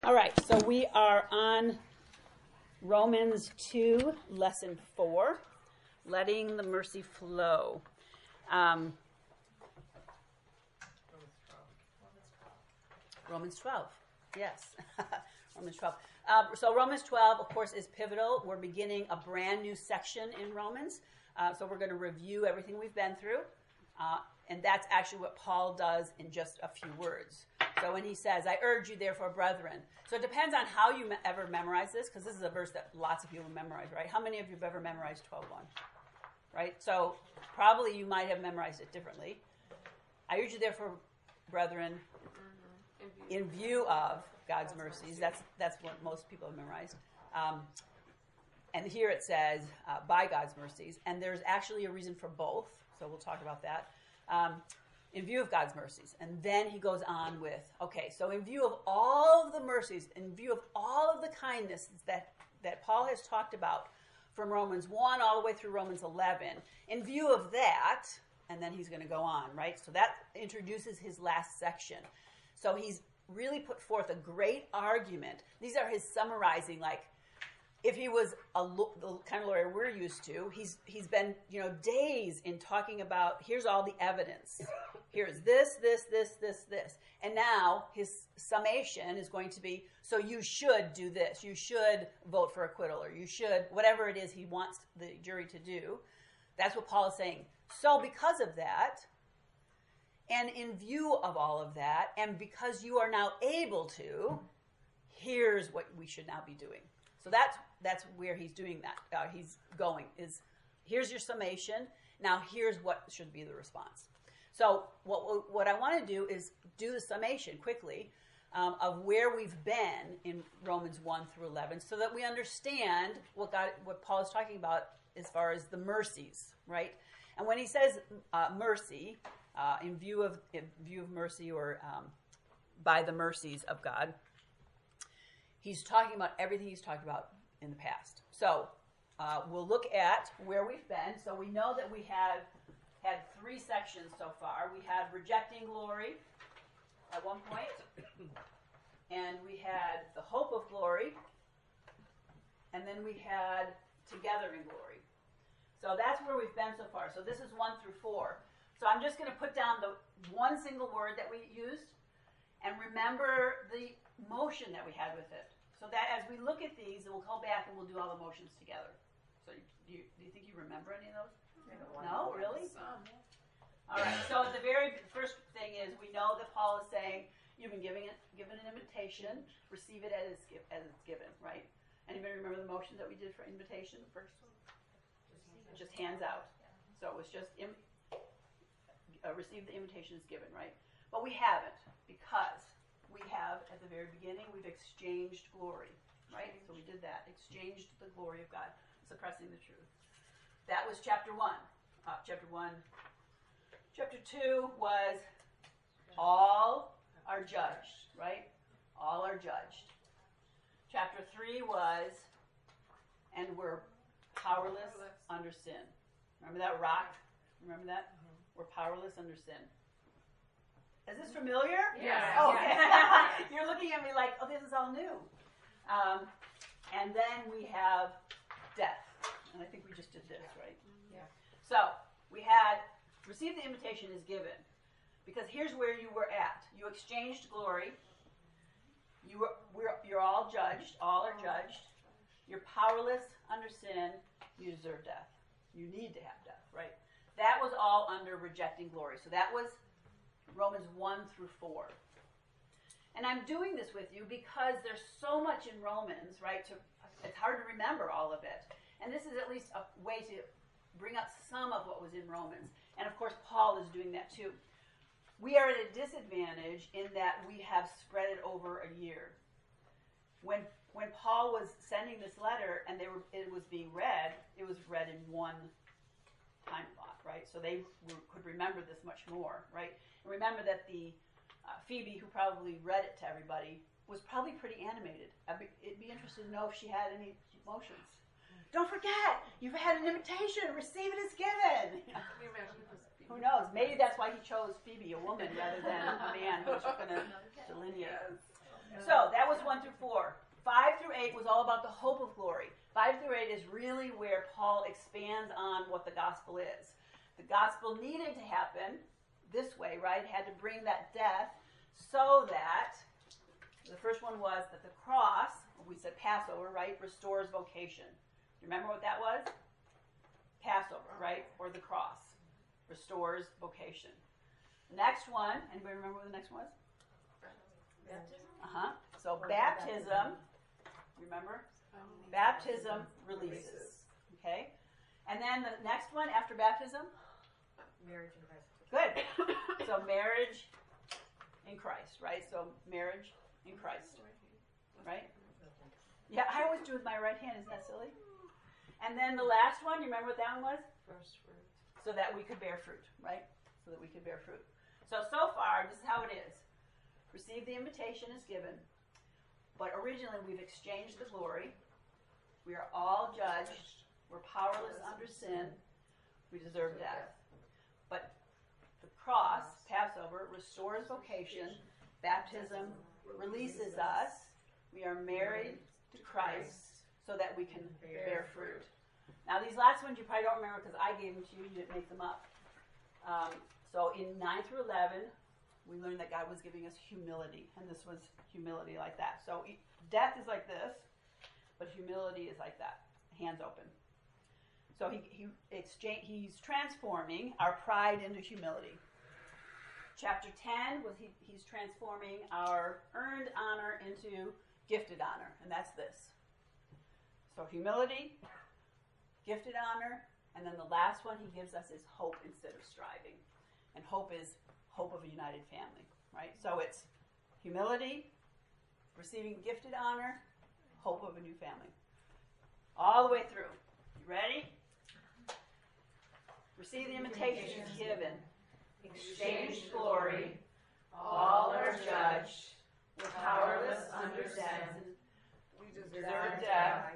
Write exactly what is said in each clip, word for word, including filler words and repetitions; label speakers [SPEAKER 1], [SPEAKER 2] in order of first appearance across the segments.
[SPEAKER 1] All right, so we are on Romans two, lesson four, letting the mercy flow. Um, Romans twelve, yes, Romans twelve. Uh, so Romans twelve, of course, is pivotal. We're beginning a brand new section in Romans. Uh, so we're going to review everything we've been through. Uh, and that's actually what Paul does in just a few words. So when he says, I urge you, therefore, brethren. So it depends on how you me- ever memorize this, because this is a verse that lots of people memorize, right? How many of you have ever memorized twelve one? Right? So probably you might have memorized it differently. I urge you, therefore, brethren, mm-hmm. in view of God's mercies. That's that's what most people have memorized. Um, and here it says, uh, by God's mercies. And there's actually a reason for both. So we'll talk about that. Um, in view of God's mercies. And then he goes on with, okay, so in view of all of the mercies, in view of all of the kindness that, that Paul has talked about from Romans one all the way through Romans eleven, in view of that, and then he's going to go on, right? So that introduces his last section. So he's really put forth a great argument. These are his summarizing, like, if he was a lo- the kind of lawyer we're used to, he's he's been, you know, days in talking about, here's all the evidence. Here's this, this, this, this, this. And now his summation is going to be, so you should do this. You should vote for acquittal, or you should, whatever it is he wants the jury to do. That's what Paul is saying. So because of that, and in view of all of that, and because you are now able to, here's what we should now be doing. So that's that's where he's doing that. Uh, he's going is, here's your summation. Now here's what should be the response. So what what I want to do is do the summation quickly um, of where we've been in Romans one through eleven, so that we understand what God, what Paul is talking about as far as the mercies, right? And when he says uh, mercy, uh, in view of in view of mercy, or um, by the mercies of God, he's talking about everything he's talked about in the past. So uh, we'll look at where we've been. So we know that we have had three sections so far. We had rejecting glory at one point, and we had the hope of glory, and then we had together in glory. So that's where we've been so far. So this is one through four. So I'm just going to put down the one single word that we used, and remember the motion that we had with it. So that as we look at these, and we'll go back and we'll do all the motions together. So do you, do you think you remember any of those? No, really? All right. So the very first thing is, we know that Paul is saying, you've been giving it, given an invitation, receive it as, as it's given, right? Anybody remember the motions that we did for invitation? First one? Just hands out. So it was just im, uh, receive the invitation as given, right? But we haven't, because we have, at the very beginning, we've exchanged glory, right? So we did that, exchanged the glory of God, suppressing the truth. That was chapter one. Uh, chapter one. Chapter two was all are judged, right? All are judged. Chapter three was, and we're powerless, powerless. under sin. Remember that rock? Remember that? Mm-hmm. We're powerless under sin. Is this familiar?
[SPEAKER 2] Yes.
[SPEAKER 1] Oh, okay. You're looking at me like, oh, this is all new. Um, and then we have death. And I think we just did this, right?
[SPEAKER 2] Yeah.
[SPEAKER 1] So we had, receive the invitation is given. Because here's where you were at. You exchanged glory. You were, we're, you're all judged. All are judged. You're powerless under sin. You deserve death. You need to have death, right? That was all under rejecting glory. So that was Romans one through four. And I'm doing this with you because there's so much in Romans, right? To, it's hard to remember all of it. And this is at least a way to bring up some of what was in Romans. And of course, Paul is doing that too. We are at a disadvantage in that we have spread it over a year. When when Paul was sending this letter and they were, it was being read, it was read in one time block, right? So they were, could remember this much more, right? And remember that the uh, Phoebe, who probably read it to everybody, was probably pretty animated. I'd be, it'd be interested to know if she had any emotions. Don't forget, you've had an invitation. Receive it as given. Who knows? Maybe that's why he chose Phoebe, a woman, rather than a man who's going to delineate. So that was one through four. Five through eight was all about the hope of glory. Five through eight is really where Paul expands on what the gospel is. The gospel needed to happen this way, right? It had to bring that death so that the first one was that the cross, we said Passover, right, restores vocation. You remember what that was? Passover, right? Or the cross restores vocation. The next one, anybody remember what the next one was?
[SPEAKER 2] Baptism?
[SPEAKER 1] Uh-huh. So baptism, remember? Baptism releases. Okay? And then the next one after baptism?
[SPEAKER 2] Marriage in Christ.
[SPEAKER 1] Good. So marriage in Christ, right? So marriage in Christ, right? Yeah, I always do with my right hand. Isn't that silly? And then the last one, you remember what that one was?
[SPEAKER 2] First fruit.
[SPEAKER 1] So that we could bear fruit, right? So that we could bear fruit. So, so far, this is how it is. Receive the invitation is given. But originally, we've exchanged the glory. We are all judged. We're powerless under sin. We deserve death. But the cross, Passover, restores vocation. Baptism releases us. We are married to Christ so that we can bear fruit. Now, these last ones you probably don't remember because I gave them to you. You didn't make them up. Um, so in nine through eleven, we learned that God was giving us humility, and this was humility like that. So death is like this, but humility is like that, hands open. So he, he exchange, he's transforming our pride into humility. Chapter ten, was he, he's transforming our earned honor into gifted honor, and that's this. So humility, gifted honor, and then the last one he gives us is hope instead of striving. And hope is hope of a united family, right? So it's humility, receiving gifted honor, hope of a new family. All the way through. You ready? Receive the invitation given. Exchange glory. All are judged. We're powerless under sin. We deserve death.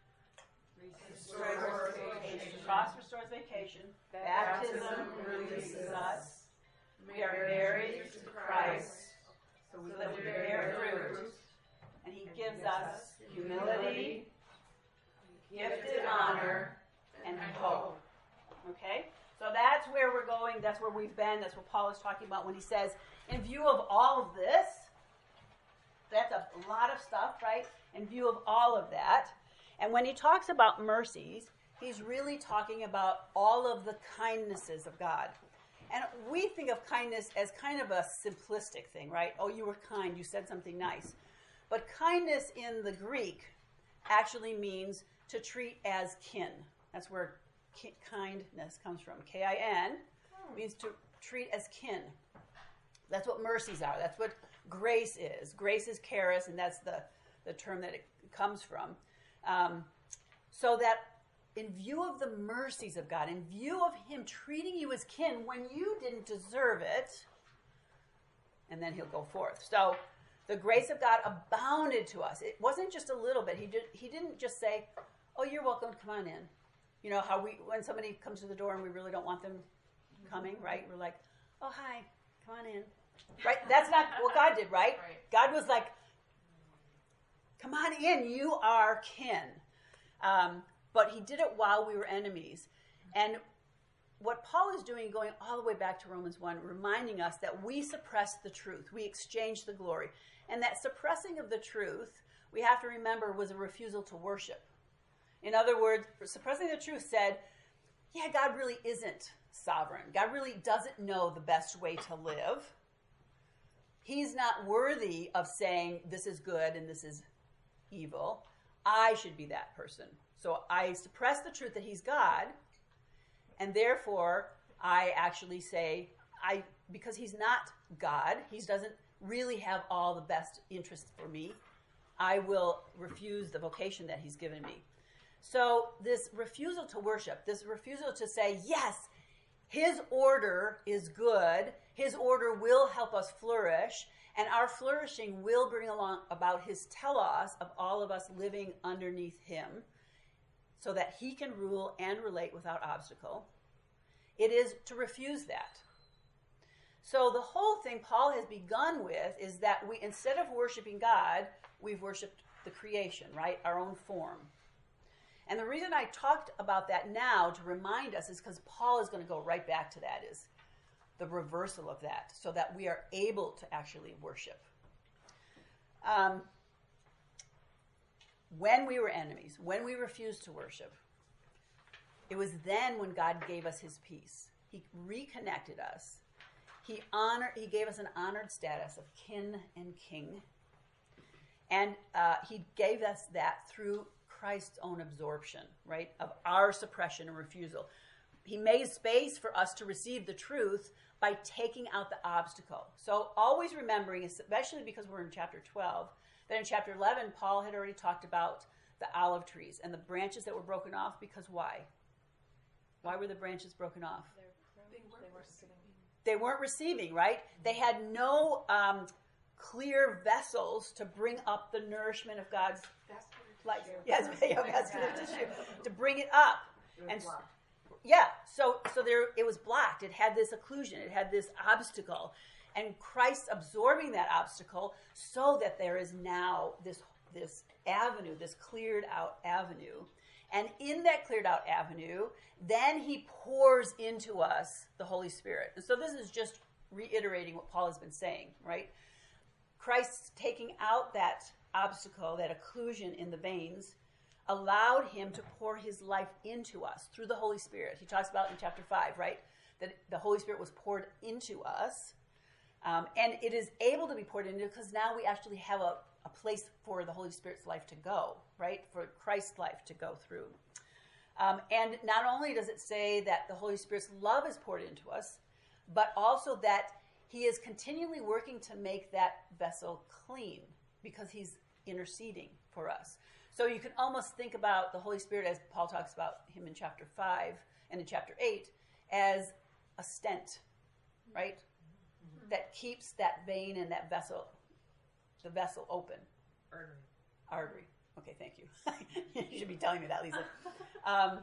[SPEAKER 1] Restores vacation. Cross restores vacation. Baptism releases us. We are married to Christ so that we bear fruit. And he gives us humility, gifted honor, and hope. Okay? So that's where we're going. That's where we've been. That's what Paul is talking about when he says, in view of all of this, that's a lot of stuff, right? In view of all of that. And when he talks about mercies, he's really talking about all of the kindnesses of God. And we think of kindness as kind of a simplistic thing, right? Oh, you were kind. You said something nice. But kindness in the Greek actually means to treat as kin. That's where ki- kindness comes from. K I N means to treat as kin. That's what mercies are. That's what grace is. Grace is charis, and that's the, the term that it comes from. Um, so that in view of the mercies of God, in view of him treating you as kin when you didn't deserve it, and then he'll go forth. So the grace of God abounded to us. It wasn't just a little bit. He did. He didn't just say, "Oh, you're welcome. Come on in." You know how we, when somebody comes to the door and we really don't want them coming, right? We're like, "Oh, hi, come on in." Right? That's not what God did, right?
[SPEAKER 2] Right.
[SPEAKER 1] God was like, "Come on in. You are kin." Um, but he did it while we were enemies. And what Paul is doing, going all the way back to Romans one, reminding us that we suppressed the truth. We exchanged the glory. And that suppressing of the truth, we have to remember, was a refusal to worship. In other words, suppressing the truth said, yeah, God really isn't sovereign. God really doesn't know the best way to live. He's not worthy of saying this is good and this is evil. I should be that person. So I suppress the truth that he's God, and therefore I actually say, I because he's not God, he doesn't really have all the best interests for me, I will refuse the vocation that he's given me. So this refusal to worship, this refusal to say, yes, his order is good, his order will help us flourish, and our flourishing will bring along about his telos of all of us living underneath him so that he can rule and relate without obstacle. It is to refuse that. So the whole thing Paul has begun with is that we, instead of worshiping God, we've worshiped the creation, right? Our own form. And the reason I talked about that now to remind us is because Paul is going to go right back to that, is the reversal of that, so that we are able to actually worship. Um, when we were enemies, when we refused to worship, it was then when God gave us his peace. He reconnected us. He honored, he gave us an honored status of kin and king. And uh, he gave us that through Christ's own absorption, right, of our suppression and refusal. He made space for us to receive the truth by taking out the obstacle. So always remembering, especially because we're in chapter twelve, that in chapter eleven, Paul had already talked about the olive trees and the branches that were broken off, because why? Why were the branches broken off?
[SPEAKER 2] They weren't receiving.
[SPEAKER 1] They weren't receiving, right? They had no um, clear vessels to bring up the nourishment of God's life. Yes, yeah, vascular tissue to bring it up. And yeah, so so there it was blocked. It had this occlusion. It had this obstacle, and Christ absorbing that obstacle so that there is now this this avenue, this cleared out avenue. And in that cleared out avenue, then he pours into us the Holy Spirit. And so this is just reiterating what Paul has been saying, right? Christ taking out that obstacle, that occlusion in the veins, allowed him to pour his life into us through the Holy Spirit. He talks about in chapter five, right? That the Holy Spirit was poured into us. Um, and it is able to be poured into because now we actually have a, a place for the Holy Spirit's life to go, right? For Christ's life to go through. Um, and not only does it say that the Holy Spirit's love is poured into us, but also that he is continually working to make that vessel clean because he's interceding for us. So you can almost think about the Holy Spirit, as Paul talks about him in chapter five and in chapter eight, as a stent, right? Mm-hmm. That keeps that vein and that vessel, the vessel open.
[SPEAKER 2] Artery.
[SPEAKER 1] Artery. Okay, thank you. You should be telling me that, Lisa. Um,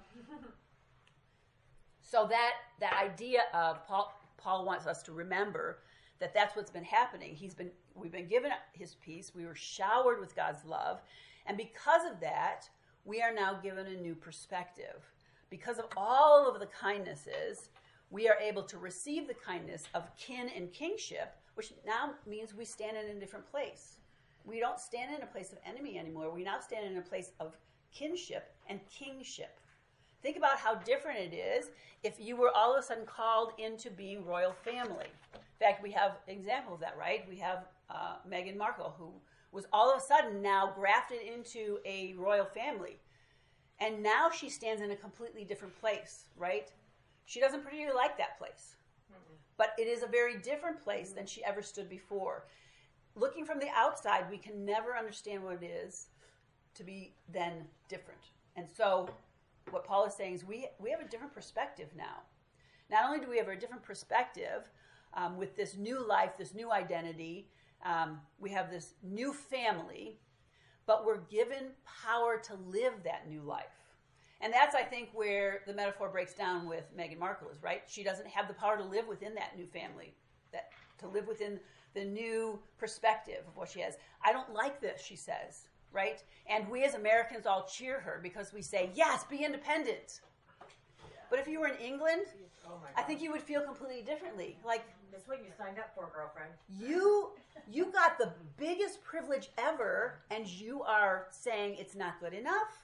[SPEAKER 1] so that that idea of Paul, Paul wants us to remember that that's what's been happening. He's been, we've been given his peace. We were showered with God's love. And because of that, we are now given a new perspective. Because of all of the kindnesses, we are able to receive the kindness of kin and kingship, which now means we stand in a different place. We don't stand in a place of enemy anymore. We now stand in a place of kinship and kingship. Think about how different it is if you were all of a sudden called into being royal family. In fact, we have an example of that, right? We have uh, Meghan Markle, who was all of a sudden now grafted into a royal family. And now she stands in a completely different place, right? She doesn't particularly like that place. Mm-hmm. But it is a very different place than she ever stood before. Looking from the outside, we can never understand what it is to be then different. And so what Paul is saying is we, we have a different perspective now. Not only do we have a different perspective um, with this new life, this new identity, um, we have this new family, but we're given power to live that new life. And that's, I think, where the metaphor breaks down with Meghan Markle is, right? She doesn't have the power to live within that new family, that to live within the new perspective of what she has. I don't like this, she says, right? And we as Americans all cheer her because we say, yes, be independent. Yeah. But if you were in England, oh I think you would feel completely differently. Like,
[SPEAKER 2] that's what you signed up for, girlfriend.
[SPEAKER 1] You you got the biggest privilege ever, and you are saying it's not good enough?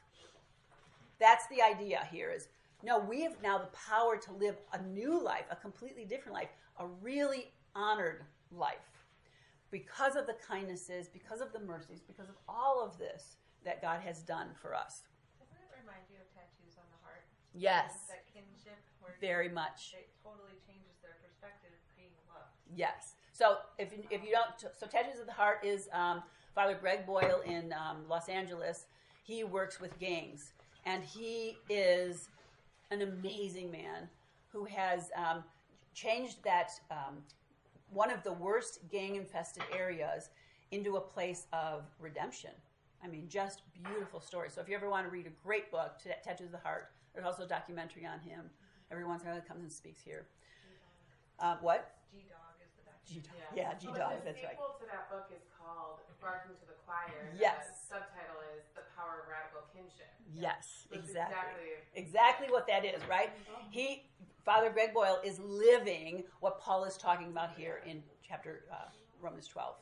[SPEAKER 1] That's the idea here is, no, we have now the power to live a new life, a completely different life, a really honored life. Because of the kindnesses, because of the mercies, because of all of this that God has done for us.
[SPEAKER 3] Doesn't it remind you of tattoos on the heart?
[SPEAKER 1] Yes.
[SPEAKER 3] That kinship where
[SPEAKER 1] very much.
[SPEAKER 3] It totally changes their perspective of being loved.
[SPEAKER 1] Yes. So if you, if you don't, so Tattoos of the Heart is um, Father Greg Boyle in um, Los Angeles. He works with gangs, and he is an amazing man who has um, changed that um, one of the worst gang-infested areas into a place of redemption. I mean, just beautiful stories. So if you ever want to read a great book, Tattoos of the Heart, there's also a documentary on him. Every once in a while he comes and speaks here. Uh, what?
[SPEAKER 3] G-Dog is
[SPEAKER 1] G dog. Yeah, G dog. That's right.
[SPEAKER 4] The sequel to that book is called Barking to the Choir.
[SPEAKER 1] Yes.
[SPEAKER 4] The subtitle is The Power of Radical Kinship.
[SPEAKER 1] Yes,
[SPEAKER 4] So it's
[SPEAKER 1] exactly.
[SPEAKER 4] exactly.
[SPEAKER 1] Exactly what that is, right? He, Father Greg Boyle, is living what Paul is talking about here in chapter uh, Romans twelve.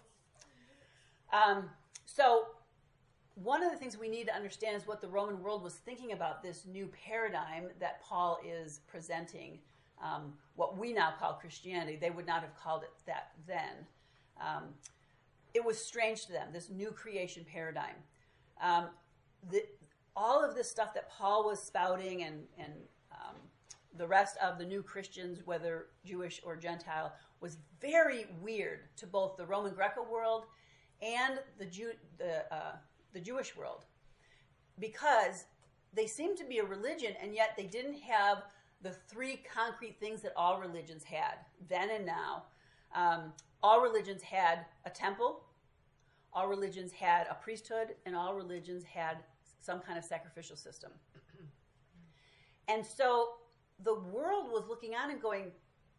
[SPEAKER 1] Um, so, one of the things we need to understand is what the Roman world was thinking about this new paradigm that Paul is presenting. Um, what we now call Christianity, they would not have called it that then. Um, it was strange to them, this new creation paradigm. Um, the, all of this stuff that Paul was spouting and, and um, the rest of the new Christians, whether Jewish or Gentile, was very weird to both the Roman Greco world and the, Jew, the, uh, the Jewish world, because they seemed to be a religion, and yet they didn't have the three concrete things that all religions had, then and now. Um, all religions had a temple, all religions had a priesthood, and all religions had some kind of sacrificial system. And so the world was looking on and going,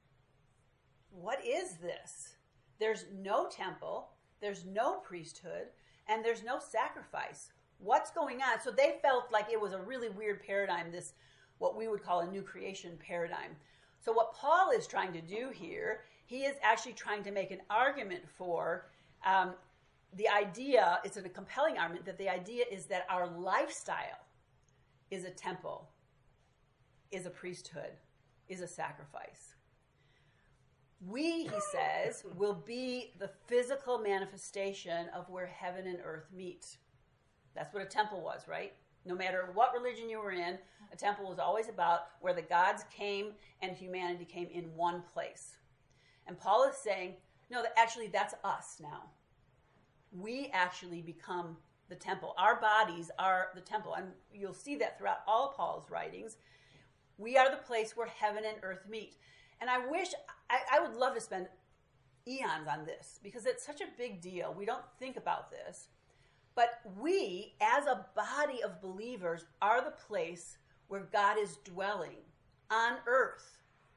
[SPEAKER 1] what is this? There's no temple, there's no priesthood, and there's no sacrifice. What's going on? So they felt like it was a really weird paradigm, this what we would call a new creation paradigm. So what Paul is trying to do here, he is actually trying to make an argument for um, the idea, it's a compelling argument, that the idea is that our lifestyle is a temple, is a priesthood, is a sacrifice. We, he says, will be the physical manifestation of where heaven and earth meet. That's what a temple was, right? No matter what religion you were in, a temple was always about where the gods came and humanity came in one place. And Paul is saying, no, that actually that's us now. We actually become the temple. Our bodies are the temple. And you'll see that throughout all Paul's writings. We are the place where heaven and earth meet. And I wish, I, I would love to spend eons on this because it's such a big deal. We don't think about this. But we, as a body of believers, are the place where God is dwelling on earth,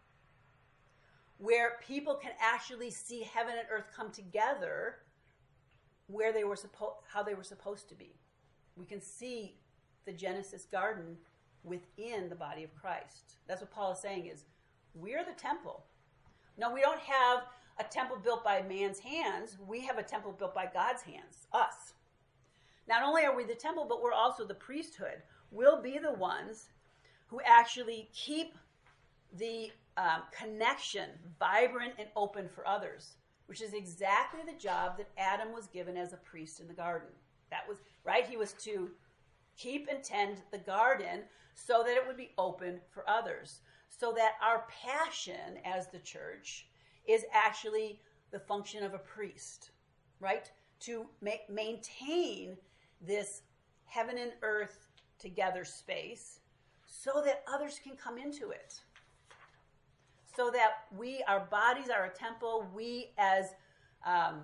[SPEAKER 1] where people can actually see heaven and earth come together where they were supposed, how they were supposed to be. We can see the Genesis garden within the body of Christ. That's what Paul is saying is, we're the temple. No, we don't have a temple built by man's hands. We have a temple built by God's hands, us. Not only are we the temple, but we're also the priesthood. We'll be the ones who actually keep the um, connection vibrant and open for others, which is exactly the job that Adam was given as a priest in the garden. That was, right? He was to keep and tend the garden so that it would be open for others, so that our passion as the church is actually the function of a priest, right? To make, maintain this heaven and earth together space so that others can come into it. So that we, our bodies are a temple, we as, um,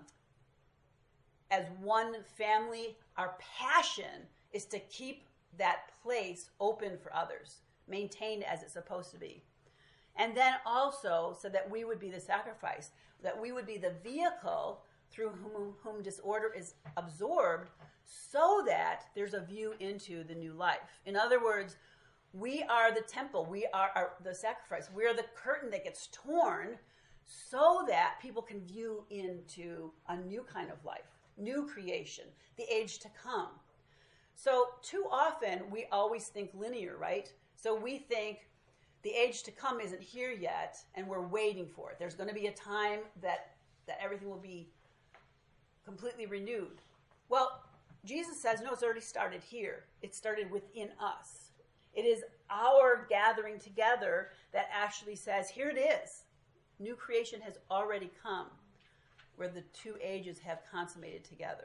[SPEAKER 1] as one family, our passion is to keep that place open for others, maintained as it's supposed to be. And then also so that we would be the sacrifice, that we would be the vehicle through whom, whom disorder is absorbed so that there's a view into the new life. In other words, we are the temple. We are, are the sacrifice. We are the curtain that gets torn so that people can view into a new kind of life, new creation, the age to come. So too often we always think linear, right? So we think the age to come isn't here yet and we're waiting for it. There's going to be a time that, that everything will be completely renewed. Well, Jesus says, no, it's already started here. It started within us. It is our gathering together that actually says, here it is. New creation has already come, where the two ages have consummated together.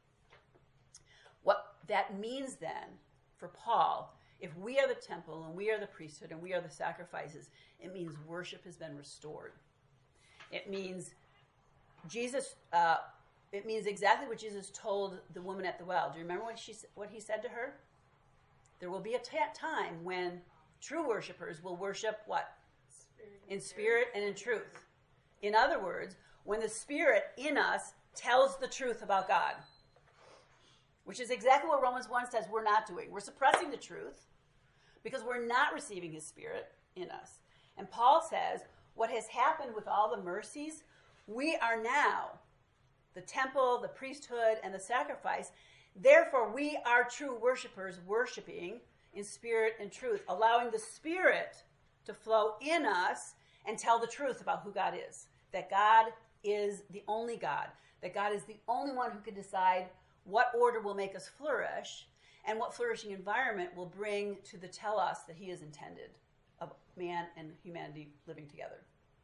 [SPEAKER 1] What that means then, for Paul, if we are the temple and we are the priesthood and we are the sacrifices, it means worship has been restored. It means Jesus, uh, it means exactly what Jesus told the woman at the well. Do you remember what, she, what he said to her? There will be a t- time when true worshipers will worship what? Spirit in spirit and in truth. In other words, when the Spirit in us tells the truth about God, which is exactly what Romans one says we're not doing. We're suppressing the truth because we're not receiving his Spirit in us. And Paul says what has happened with all the mercies, we are now the temple, the priesthood, and the sacrifice. Therefore, we are true worshipers, worshiping in spirit and truth, allowing the Spirit to flow in us and tell the truth about who God is. That God is the only God. That God is the only one who can decide what order will make us flourish and what flourishing environment will bring to the telos that he has intended of man and humanity living together.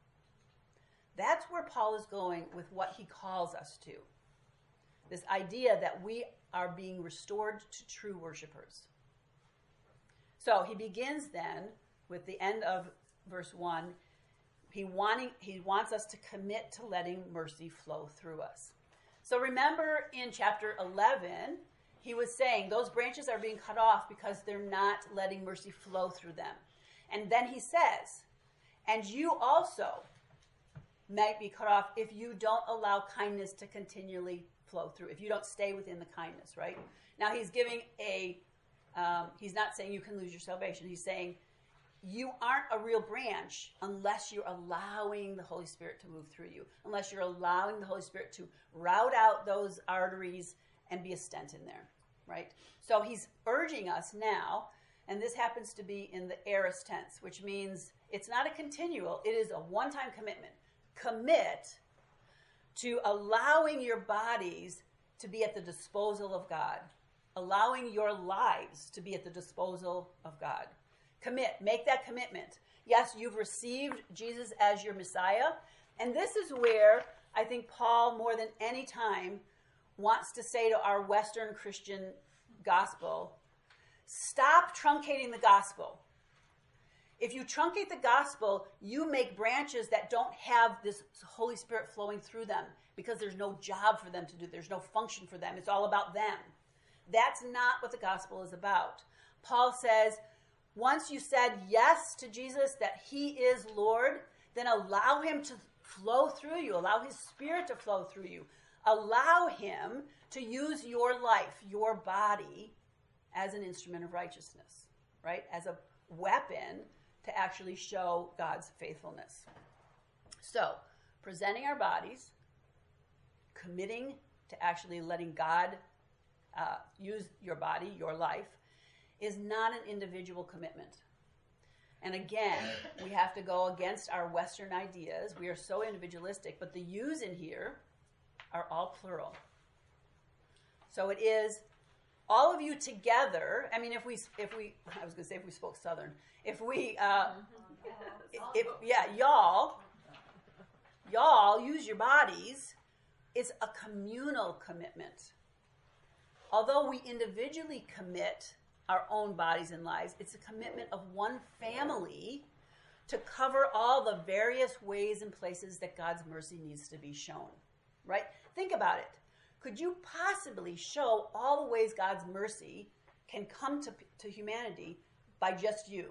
[SPEAKER 1] That's where Paul is going with what he calls us to. This idea that we are being restored to true worshipers. So he begins then with the end of verse one. He, wanting, he wants us to commit to letting mercy flow through us. So remember in chapter eleven, he was saying those branches are being cut off because they're not letting mercy flow through them. And then he says, and you also might be cut off if you don't allow kindness to continually flow through, if you don't stay within the kindness, right? Now he's giving a, um, he's not saying you can lose your salvation. He's saying you aren't a real branch unless you're allowing the Holy Spirit to move through you, unless you're allowing the Holy Spirit to route out those arteries and be a stent in there, right? So he's urging us now, and this happens to be in the aorist tense, which means it's not a continual, it is a one-time commitment. Commit to allowing your bodies to be at the disposal of God, allowing your lives to be at the disposal of God. Commit, make that commitment. Yes, you've received Jesus as your Messiah, and this is where I think Paul, more than any time, wants to say to our Western Christian gospel, stop truncating the gospel. If you truncate the gospel, you make branches that don't have this Holy Spirit flowing through them because there's no job for them to do. There's no function for them. It's all about them. That's not what the gospel is about. Paul says, once you said yes to Jesus, that he is Lord, then allow him to flow through you. Allow his Spirit to flow through you. Allow him to use your life, your body, as an instrument of righteousness, right? As a weapon to actually show God's faithfulness. So, presenting our bodies, committing to actually letting God uh, use your body, your life, is not an individual commitment. And again, we have to go against our Western ideas. We are so individualistic, but the yous in here are all plural. So it is all of you together. I mean, if we, if we, I was going to say if we spoke Southern. If we, uh, if, yeah, y'all, y'all use your bodies. It's a communal commitment. Although we individually commit our own bodies and lives, it's a commitment of one family to cover all the various ways and places that God's mercy needs to be shown, right? Think about it. Could you possibly show all the ways God's mercy can come to, to humanity by just you?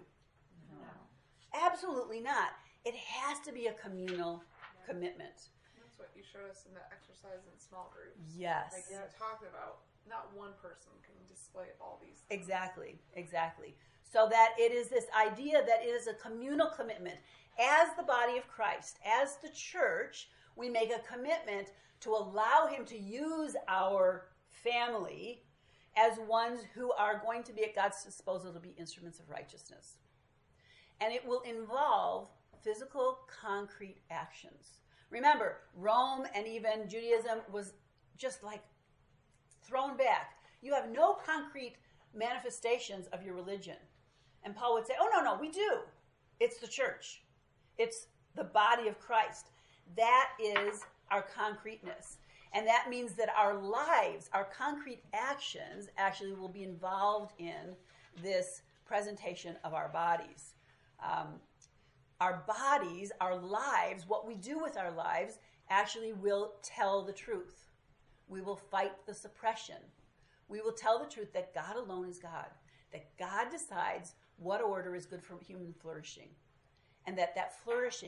[SPEAKER 1] No. Absolutely not. It has to be a communal yeah. commitment.
[SPEAKER 5] That's what you showed us in the exercise in small groups.
[SPEAKER 1] Yes.
[SPEAKER 5] Like you talked about, not one person can display all these things.
[SPEAKER 1] Exactly, exactly. So that it is this idea that it is a communal commitment. As the body of Christ, as the church, we make a commitment to allow him to use our family as ones who are going to be at God's disposal to be instruments of righteousness. And it will involve physical, concrete actions. Remember, Rome and even Judaism was just like thrown back. You have no concrete manifestations of your religion. And Paul would say, oh, no, no, we do. It's the church. It's the body of Christ. That is our concreteness. And that means that our lives, our concrete actions, actually will be involved in this presentation of our bodies. Um, our bodies, our lives, what we do with our lives, actually will tell the truth. We will fight the suppression. We will tell the truth that God alone is God, that God decides what order is good for human flourishing, and that that flourishing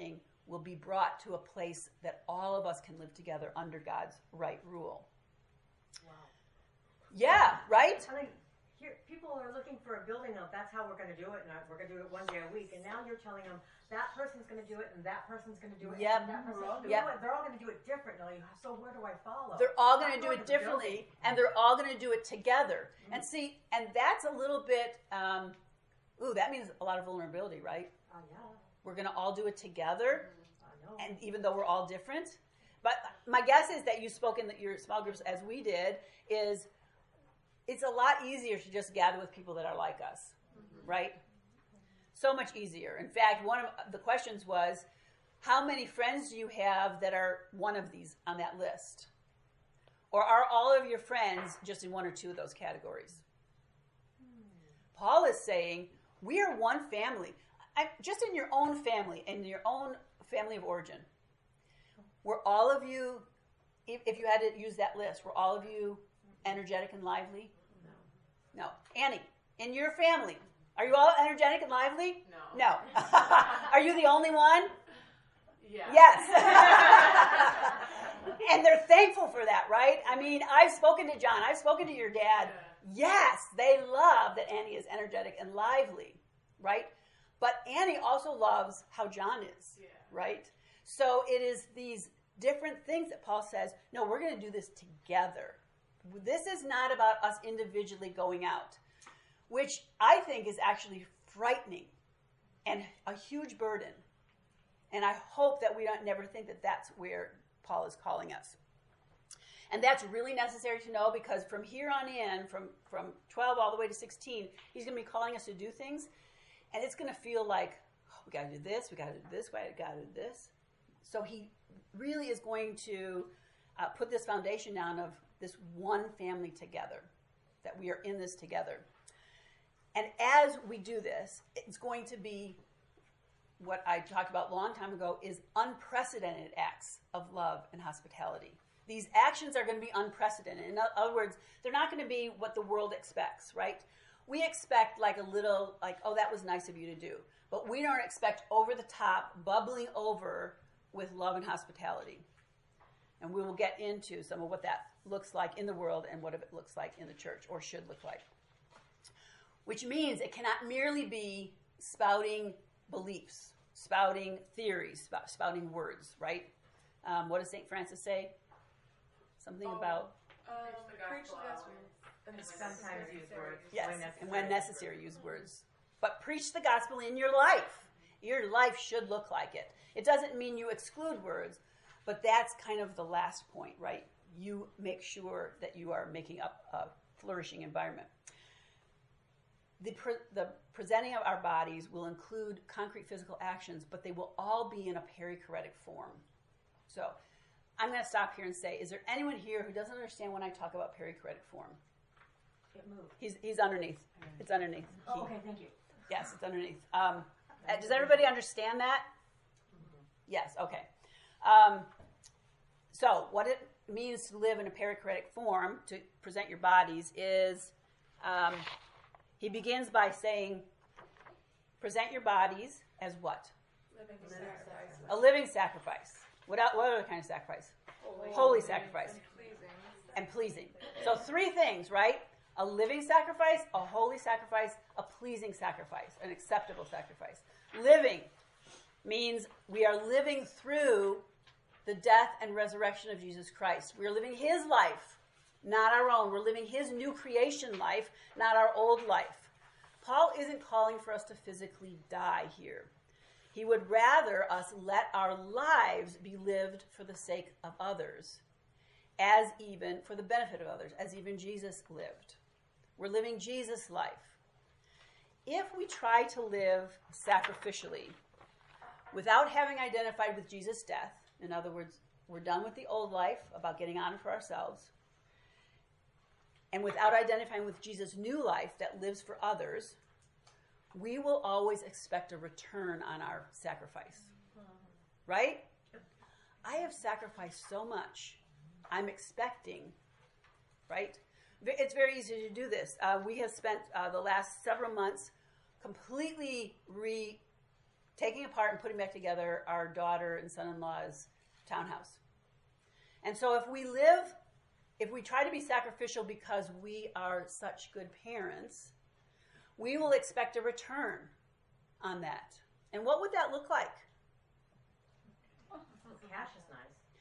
[SPEAKER 1] will be brought to a place that all of us can live together under God's right rule.
[SPEAKER 6] Wow.
[SPEAKER 1] Yeah, right?
[SPEAKER 6] I mean, here, people are looking for a building now. That's how we're going to do it, and I- we're going to do it one day a week. And now you're telling them that person's going to do it, and that person's going to do it,
[SPEAKER 1] Yep.
[SPEAKER 6] and that person.
[SPEAKER 1] Yep.
[SPEAKER 6] Yep. They're all going to do it differently. So where do I follow?
[SPEAKER 1] They're all going to
[SPEAKER 6] I'm
[SPEAKER 1] do
[SPEAKER 6] going
[SPEAKER 1] it
[SPEAKER 6] to the
[SPEAKER 1] differently,
[SPEAKER 6] building.
[SPEAKER 1] and they're all going to do it together. And see, and that's a little bit, um, ooh, that means a lot of vulnerability, right?
[SPEAKER 6] Uh, yeah,
[SPEAKER 1] We're going to all do it together,
[SPEAKER 6] I know.
[SPEAKER 1] and even though we're all different. But my guess is that you spoke in your small groups as we did, is it's a lot easier to just gather with people that are like us, right? So much easier. In fact, one of the questions was, how many friends do you have that are one of these on that list? Or are all of your friends just in one or two of those categories? Paul is saying, we are one family. I, just in your own family, in your own family of origin. Were all of you, if, if you had to use that list, were all of you energetic and lively? No. No. Annie, in your family, are you all energetic and lively?
[SPEAKER 4] No.
[SPEAKER 1] No. Are you the only one?
[SPEAKER 4] Yeah.
[SPEAKER 1] Yes. And they're thankful for that, right? I mean, I've spoken to John. I've spoken to your dad. Yes, they love that Annie is energetic and lively, right? But Annie also loves how John is,
[SPEAKER 4] Yeah.
[SPEAKER 1] right? So it is these different things that Paul says, no, we're going to do this together. This is not about us individually going out, which I think is actually frightening and a huge burden. And I hope that we don't never think that that's where Paul is calling us. And that's really necessary to know, because from here on in, from, from twelve all the way to sixteen, he's going to be calling us to do things. And it's going to feel like, oh, we got to do this, we got to do this, we got to do this. So he really is going to uh, put this foundation down of this one family together, that we are in this together. And as we do this, it's going to be what I talked about a long time ago, is unprecedented acts of love and hospitality. These actions are going to be unprecedented. In other words, they're not going to be what the world expects, right? We expect like a little, like, oh, that was nice of you to do. But we don't expect over the top, bubbling over with love and hospitality. And we will get into some of what that looks like in the world and what it looks like in the church, or should look like. Which means it cannot merely be spouting beliefs, spouting theories, spout, spouting words, right? Um, what does Saint Francis say? Something
[SPEAKER 5] Oh,
[SPEAKER 1] about,
[SPEAKER 5] Um,
[SPEAKER 4] Preach the
[SPEAKER 5] preach the
[SPEAKER 4] gospel.
[SPEAKER 5] gospel. And
[SPEAKER 4] And
[SPEAKER 6] Sometimes
[SPEAKER 4] necessary
[SPEAKER 6] use words.
[SPEAKER 1] yes,
[SPEAKER 6] when
[SPEAKER 1] and
[SPEAKER 6] necessary.
[SPEAKER 1] when necessary, use words. But preach the gospel in your life. Your life should look like it. It doesn't mean you exclude words, but that's kind of the last point, right? You make sure that you are making up a flourishing environment. The, pre- the presenting of our bodies will include concrete physical actions, but they will all be in a perichoretic form. So I'm going to stop here and say, is there anyone here who doesn't understand when I talk about perichoretic form?
[SPEAKER 6] It moved.
[SPEAKER 1] He's, he's underneath. It's underneath.
[SPEAKER 6] Oh,
[SPEAKER 1] He-
[SPEAKER 6] okay, thank you.
[SPEAKER 1] Yes, it's underneath. Um, uh, does everybody understand that? Yes, okay. Um, so what it means to live in a perichoretic form, to present your bodies, is um, he begins by saying, present your bodies as what?
[SPEAKER 5] living
[SPEAKER 6] Living
[SPEAKER 5] sacrifice.
[SPEAKER 1] A living sacrifice. What, el- what other kind of sacrifice?
[SPEAKER 5] Holy,
[SPEAKER 1] Holy sacrifice.
[SPEAKER 5] and pleasing.
[SPEAKER 1] And pleasing. So three things, right? A living sacrifice, a holy sacrifice, a pleasing sacrifice, an acceptable sacrifice. Living means we are living through the death and resurrection of Jesus Christ. We are living his life, not our own. We're living his new creation life, not our old life. Paul isn't calling for us to physically die here. He would rather us let our lives be lived for the sake of others, as even for the benefit of others, as even Jesus lived. We're living Jesus' life. If we try to live sacrificially without having identified with Jesus' death, in other words, we're done with the old life about getting on for ourselves, and without identifying with Jesus' new life that lives for others, we will always expect a return on our sacrifice. Right? I have sacrificed so much. I'm expecting, right? It's very easy to do this. Uh, we have spent uh, the last several months completely re taking apart and putting back together our daughter and son-in-law's townhouse. And so if we live, if we try to be sacrificial because we are such good parents, we will expect a return on that. And what would that look like?
[SPEAKER 6] Cash is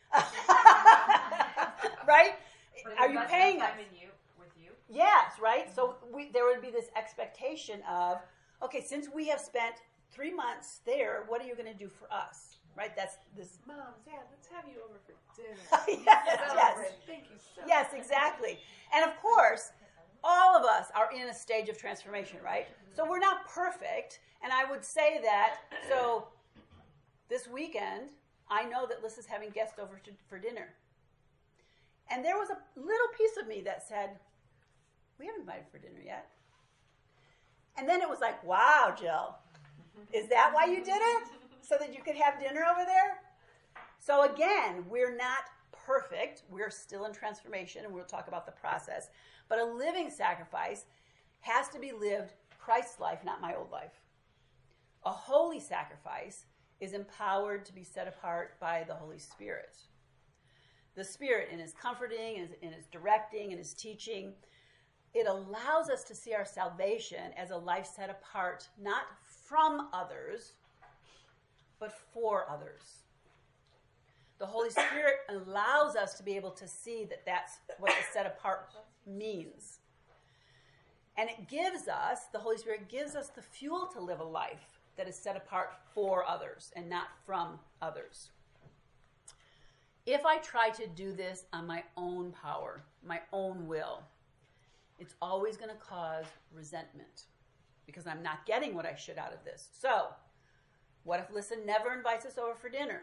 [SPEAKER 6] nice.
[SPEAKER 1] Right?
[SPEAKER 2] But
[SPEAKER 1] Are you
[SPEAKER 2] invest
[SPEAKER 1] paying
[SPEAKER 2] that
[SPEAKER 1] us?
[SPEAKER 2] time in you, with you?
[SPEAKER 1] Yes, right? So we, there would be this expectation of, okay, since we have spent three months there, what are you going to do for us? Right? That's this.
[SPEAKER 5] Mom, Dad, let's have you over for dinner.
[SPEAKER 1] yes, yes,
[SPEAKER 5] Celebrate. Thank you so much.
[SPEAKER 1] yes, exactly. And of course, all of us are in a stage of transformation, right? So we're not perfect. And I would say that, so this weekend, I know that Liz is having guests over to, for dinner. And there was a little piece of me that said, we haven't invited for dinner yet. And then it was like, wow, Jill, is that why you did it? So that you could have dinner over there? So again, we're not perfect. We're still in transformation, and we'll talk about the process. But a living sacrifice has to be lived Christ's life, not my old life. A holy sacrifice is empowered to be set apart by the Holy Spirit. The Spirit, in His comforting, in His, in His directing, in His teaching, it allows us to see our salvation as a life set apart, not from others, but for others. The Holy Spirit allows us to be able to see that that's what the set apart means. And it gives us, the Holy Spirit gives us the fuel to live a life that is set apart for others and not from others. If I try to do this on my own power, my own will, it's always going to cause resentment because I'm not getting what I should out of this. So, what if Lissa never invites us over for dinner?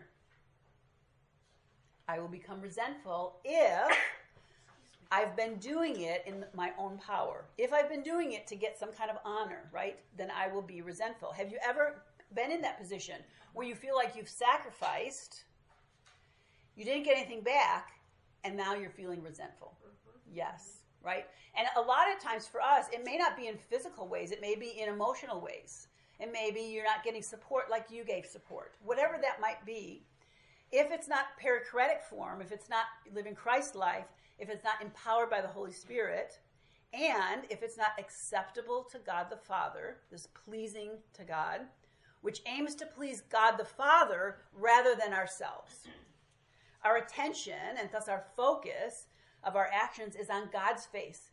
[SPEAKER 1] I will become resentful if I've been doing it in my own power. If I've been doing it to get some kind of honor, right, then I will be resentful. Have you ever been in that position where you feel like you've sacrificed, you didn't get anything back, and now you're feeling resentful? Mm-hmm. Yes, right? And a lot of times for us, it may not be in physical ways. It may be in emotional ways. And maybe you're not getting support like you gave support. Whatever that might be, if it's not perichoretic form, if it's not living Christ's life, if it's not empowered by the Holy Spirit, and if it's not acceptable to God the Father, this pleasing to God, which aims to please God the Father rather than ourselves. Our attention, and thus our focus of our actions, is on God's face.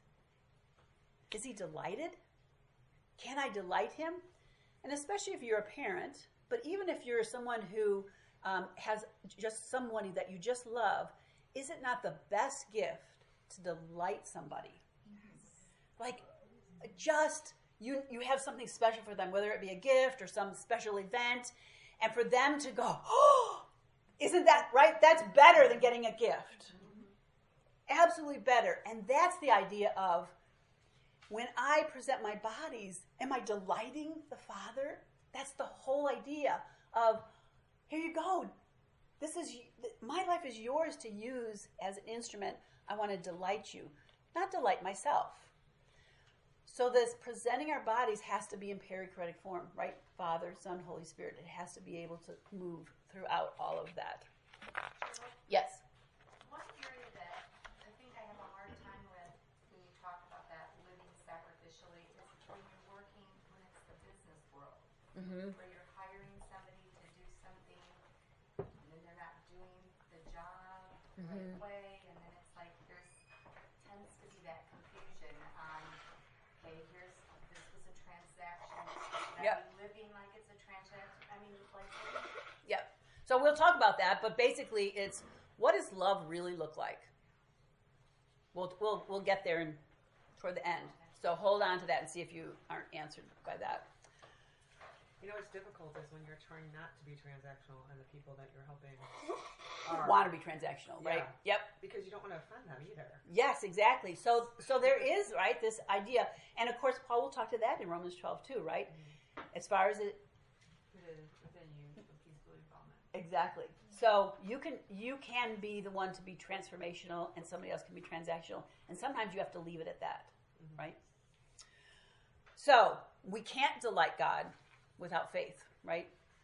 [SPEAKER 1] Is He delighted? Can I delight Him? And especially if you're a parent, but even if you're someone who um, has just somebody that you just love, is it not the best gift to delight somebody? Yes. Like, just, you, you have something special for them, whether it be a gift or some special event, and for them to go, oh, isn't that right? That's better than getting a gift. Mm-hmm. Absolutely better. And that's the idea of, when I present my bodies, am I delighting the Father? That's the whole idea of, here you go. This is, my life is yours to use as an instrument. I want to delight you, not delight myself. So this presenting our bodies has to be in perichoretic form, right? Father, Son, Holy Spirit. It has to be able to move throughout all of that. Yes?
[SPEAKER 4] One area that I think I have a hard time with when you talk about that living sacrificially is when you're working, when it's the business world,
[SPEAKER 1] Mm-hmm.
[SPEAKER 4] where you're hiring somebody to do something, and then they're not doing the job the right
[SPEAKER 1] Mhm.
[SPEAKER 4] way, and then it's like there's tends to be that confusion on, okay, here's, this was a transaction, should
[SPEAKER 1] Yep.
[SPEAKER 4] I be living like it's a transaction? I mean, like,
[SPEAKER 1] Yep. So we'll talk about that, but basically it's, what does love really look like? We'll we'll we'll get there in, toward the end. So hold on to that and see if you aren't answered by that.
[SPEAKER 2] You know what's difficult is when you're trying not to be transactional and the people that you're helping are.
[SPEAKER 1] Want to be transactional, right?
[SPEAKER 2] Yeah.
[SPEAKER 1] Yep.
[SPEAKER 2] Because you don't want to offend them either.
[SPEAKER 1] Yes, exactly. So so there is, right, this idea. And of course, Paul will talk to that in Romans twelve too, right? Mm-hmm. As far as it.
[SPEAKER 3] Within you, the peaceful involvement.
[SPEAKER 1] Exactly. So you can you can be the one to be transformational and somebody else can be transactional. And sometimes you have to leave it at that, mm-hmm. right? So we can't delight God without faith, right?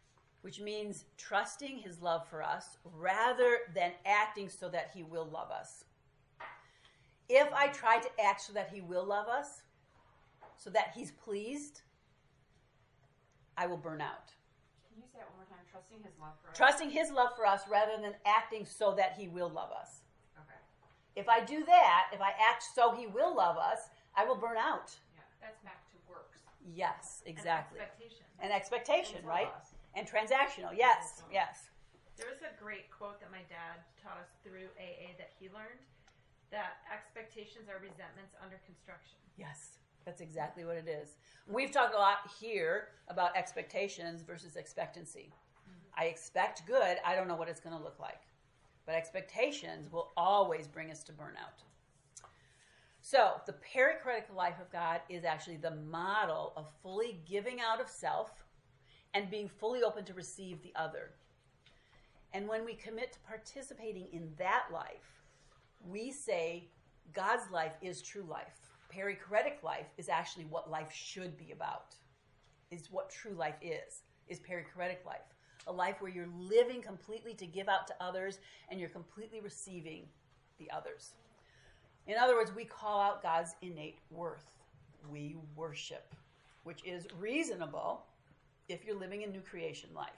[SPEAKER 1] which means trusting his love for us rather than acting so that he will love us. If I try to act so that he will love us, so that he's pleased, I will burn out.
[SPEAKER 3] Can you say it one more time? Trusting his love for us.
[SPEAKER 1] Trusting his love for us rather than acting so that he will love us.
[SPEAKER 3] Okay.
[SPEAKER 1] If I do that, if I act so he will love us, I will burn out.
[SPEAKER 3] Yeah. That's back to works.
[SPEAKER 1] Yes, exactly.
[SPEAKER 3] And expectation.
[SPEAKER 1] And expectation,
[SPEAKER 3] And
[SPEAKER 1] right?
[SPEAKER 3] loss.
[SPEAKER 1] And transactional. Yes, yes.
[SPEAKER 7] There was a great quote that my dad taught us through A A that he learned, that expectations are resentments under construction.
[SPEAKER 1] Yes, that's exactly what it is. We've talked a lot here about expectations versus expectancy. I expect good. I don't know what it's going to look like. But expectations will always bring us to burnout. So the perichoretical life of God is actually the model of fully giving out of self and being fully open to receive the other. And when we commit to participating in that life, we say God's life is true life. Perichoretic life is actually what life should be about, is what true life is, is perichoretic life. A life where you're living completely to give out to others and you're completely receiving the others. In other words, we call out God's innate worth. We worship, which is reasonable if you're living a new creation life.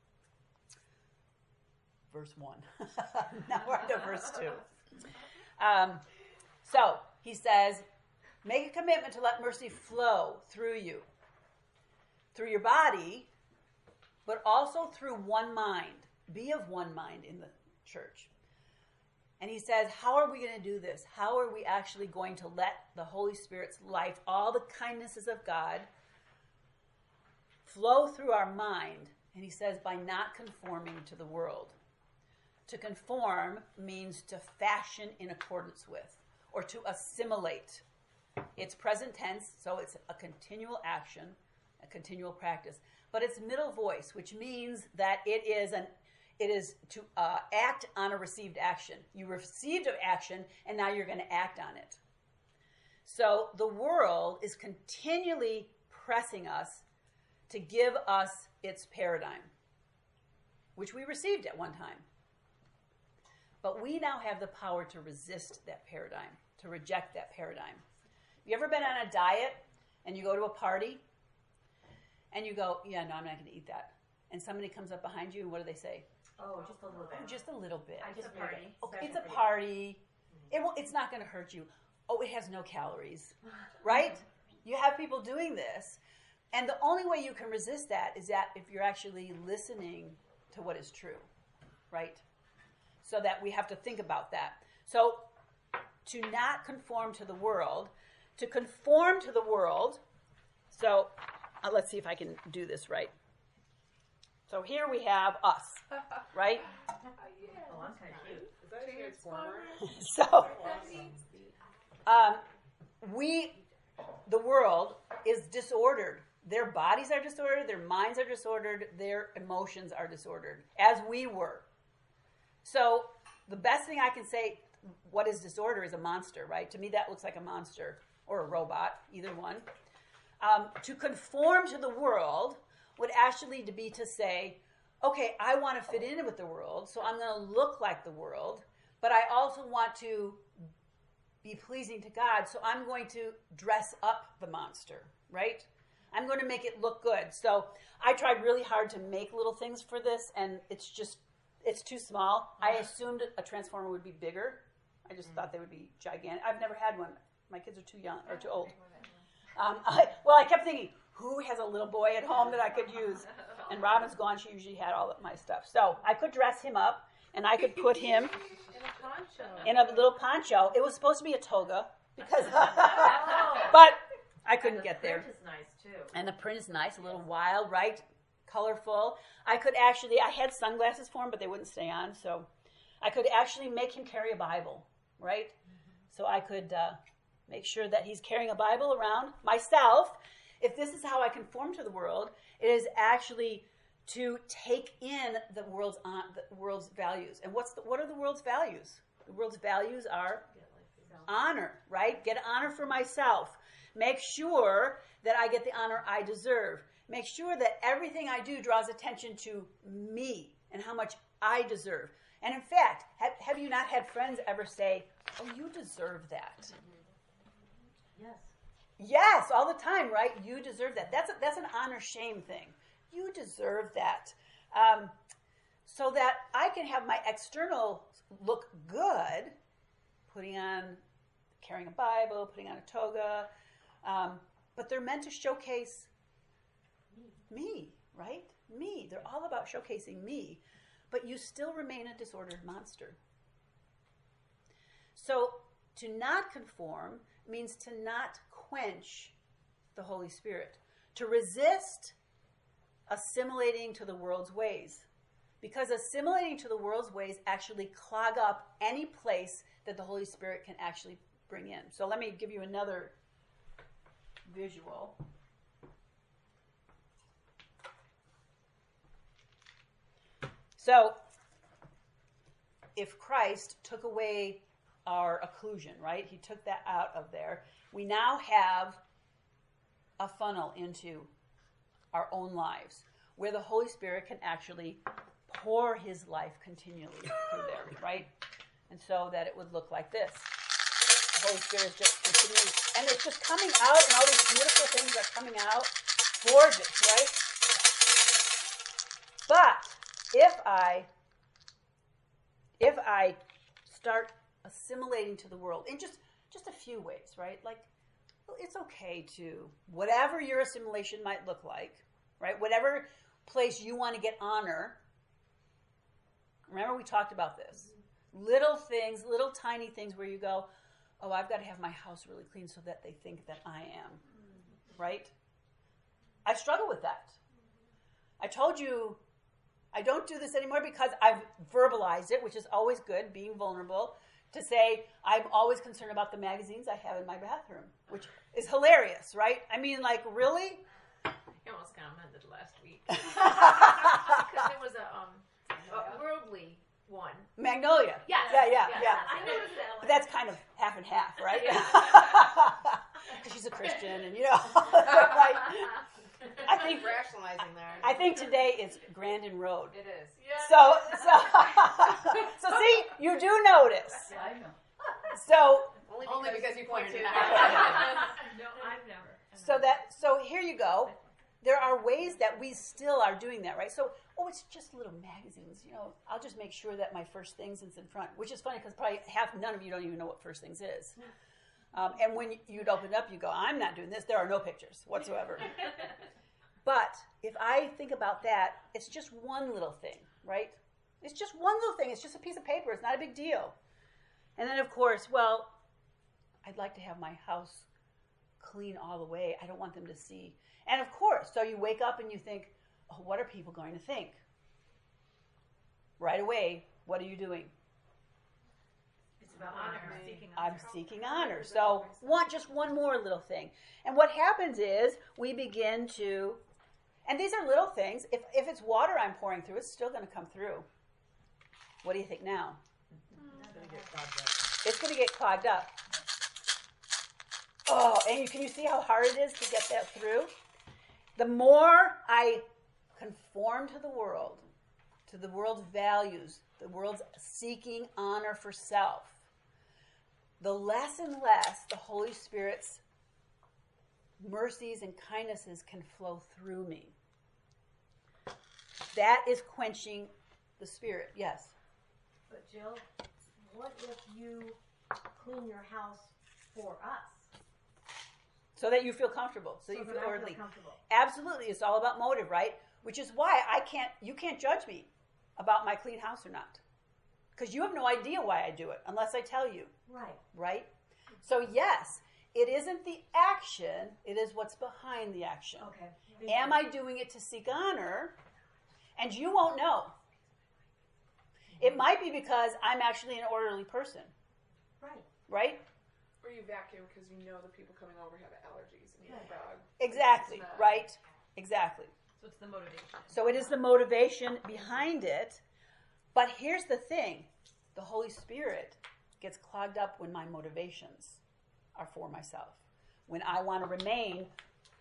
[SPEAKER 1] Verse one. Now we're on to verse two. Um, so he says, make a commitment to let mercy flow through you, through your body, but also through one mind. Be of one mind in the church. And he says, how are we going to do this? How are we actually going to let the Holy Spirit's life, all the kindnesses of God, flow through our mind? And he says, by not conforming to the world. To conform means to fashion in accordance with, or to assimilate. It's present tense, so it's a continual action, a continual practice. But it's middle voice, which means that it is an it is to uh, act on a received action. You received an action, and now you're going to act on it. So the world is continually pressing us to give us its paradigm, which we received at one time. But we now have the power to resist that paradigm, to reject that paradigm. Have you ever been on a diet and you go to a party and you go, yeah, no, I'm not going to eat that. And somebody comes up behind you and what do they say?
[SPEAKER 6] Oh, just a little bit.
[SPEAKER 1] Oh, just a little bit.
[SPEAKER 6] I just
[SPEAKER 7] It's a party.
[SPEAKER 6] made it.
[SPEAKER 1] Okay, it's
[SPEAKER 6] Special
[SPEAKER 1] a
[SPEAKER 6] for you.
[SPEAKER 1] party. It will, it's not going to hurt you. Oh, it has no calories, right? You have people doing this. And the only way you can resist that is that if you're actually listening to what is true, right? So that we have to think about that. So to not conform to the world, to conform to the world. So uh, let's see if I can do this right. So here we have us, right?
[SPEAKER 6] Oh, I'm kind of cute.
[SPEAKER 2] Is that a transformer?
[SPEAKER 1] So um, we, the world is disordered. Their bodies are disordered, their minds are disordered, their emotions are disordered, as we were. So the best thing I can say, what is disorder is a monster, right? To me, that looks like a monster or a robot, either one. Um, to conform to the world would actually be to say, okay, I want to fit in with the world, so I'm going to look like the world, but I also want to be pleasing to God, so I'm going to dress up the monster, right? I'm going to make it look good. So I tried really hard to make little things for this, and it's just, it's too small. I assumed a transformer would be bigger. I just thought they would be gigantic. I've never had one. My kids are too young or too old. Um, I, well, I kept thinking, who has a little boy at home that I could use? And Robin's gone. She usually had all of my stuff. So I could dress him up, and I could put him
[SPEAKER 7] In a poncho.
[SPEAKER 1] in a little poncho. It was supposed to be a toga, because, but I couldn't get there.
[SPEAKER 6] Print is nice too.
[SPEAKER 1] And the print is nice, a little wild, right? Colorful. I could actually, I had sunglasses for him, but they wouldn't stay on. So I could actually make him carry a Bible, right? So I could uh, make sure that he's carrying a Bible around. Myself, if this is how I conform to the world, it is actually to take in the world's uh, the world's values. And what's the, what are the world's values? The world's values are honor, right? Get honor for myself. Make sure that I get the honor I deserve. make sure that everything I do draws attention to me and how much I deserve. And in fact, have, have you not had friends ever say, oh, you deserve that?
[SPEAKER 6] Yes.
[SPEAKER 1] Yes, all the time, right? You deserve that. That's a, that's an honor-shame thing. You deserve that. Um, so that I can have my external look good, putting on, carrying a Bible, putting on a toga, um, but they're meant to showcase me, right? Me. They're all about showcasing me, but you still remain a disordered monster. So to not conform means to not quench the Holy Spirit, to resist assimilating to the world's ways. Because assimilating to the world's ways actually clog up any place that the Holy Spirit can actually bring in. So let me give you another visual. So if Christ took away our occlusion, right? He took that out of there. We now have a funnel into our own lives where the Holy Spirit can actually pour his life continually through there, right? And so that it would look like this. The Holy Spirit is just continuing, and it's just coming out, and all these beautiful things are coming out. Gorgeous, right? But if I, if I start assimilating to the world in just, just a few ways, right? Like, well, it's okay to, whatever your assimilation might look like, right? Whatever place you want to get honor. Remember we talked about this. Little things, little tiny things where you go, oh, I've got to have my house really clean so that they think that I am, right? I struggle with that. I told you I don't do this anymore because I've verbalized it, which is always good, being vulnerable, to say I'm always concerned about the magazines I have in my bathroom, which is hilarious, right? I mean, like, really?
[SPEAKER 7] You almost commented last week. Because it was a, um, a worldly one.
[SPEAKER 1] Magnolia.
[SPEAKER 7] Yes.
[SPEAKER 1] Yeah, yeah,
[SPEAKER 7] yes.
[SPEAKER 1] yeah.
[SPEAKER 7] I noticed that.
[SPEAKER 1] But that's kind of half and half, right?
[SPEAKER 7] Yeah.
[SPEAKER 1] Because she's a Christian, and you know, right? I think
[SPEAKER 2] rationalizing there.
[SPEAKER 1] I think today is Grandin Road.
[SPEAKER 2] It is.
[SPEAKER 1] So, so, so see, you do notice.
[SPEAKER 6] I know.
[SPEAKER 1] So,
[SPEAKER 2] Only because, Only because you pointed it
[SPEAKER 7] No,
[SPEAKER 2] out.
[SPEAKER 7] I've never.
[SPEAKER 1] so that, so here you go. There are ways that we still are doing that, right? So, oh, it's just little magazines. You know, I'll just make sure that my First Things is in front, which is funny because probably half, none of you don't even know what First Things is. Um, and when you'd open up, you go, I'm not doing this. There are no pictures whatsoever. But if I think about that, it's just one little thing, right? It's just one little thing. It's just a piece of paper. It's not a big deal. And then, of course, well, I'd like to have my house clean all the way. I don't want them to see. And, of course, so you wake up and you think, oh, what are people going to think? Right away, what are you doing?
[SPEAKER 7] It's about honor. Seeking
[SPEAKER 1] I'm
[SPEAKER 7] honor.
[SPEAKER 1] seeking honor. So one, just one more little thing. And what happens is we begin to, and these are little things. If if it's water I'm pouring through, it's still going to come through. What do you think now?
[SPEAKER 2] It's going to get clogged up.
[SPEAKER 1] It's going to get clogged up. Oh, and you, can you see how hard it is to get that through? The more I conform to the world, to the world's values, the world's seeking honor for self, the less and less the Holy Spirit's mercies and kindnesses can flow through me. That is quenching the Spirit, yes.
[SPEAKER 6] But Jill, what if you clean your house for us?
[SPEAKER 1] So that you feel comfortable, so,
[SPEAKER 6] So
[SPEAKER 1] you
[SPEAKER 6] that
[SPEAKER 1] feel
[SPEAKER 6] I feel
[SPEAKER 1] orderly.
[SPEAKER 6] comfortable.
[SPEAKER 1] Absolutely, it's all about motive, right? Which is why I can't, you can't judge me about my clean house or not. Because you have no idea why I do it, unless I tell you,
[SPEAKER 6] Right.
[SPEAKER 1] right? So yes, it isn't the action, it is what's behind the action.
[SPEAKER 6] Okay.
[SPEAKER 1] Am I doing it to seek honor? And you won't know. It might be because I'm actually an orderly person,
[SPEAKER 6] Right.
[SPEAKER 1] right?
[SPEAKER 5] Or you vacuum because you know the people coming over have allergies and you have a dog.
[SPEAKER 1] Exactly,
[SPEAKER 5] It's not-
[SPEAKER 1] right? Exactly.
[SPEAKER 7] So it's the motivation.
[SPEAKER 1] So it is the motivation behind it. But here's the thing. The Holy Spirit gets clogged up when my motivations are for myself. When I want to remain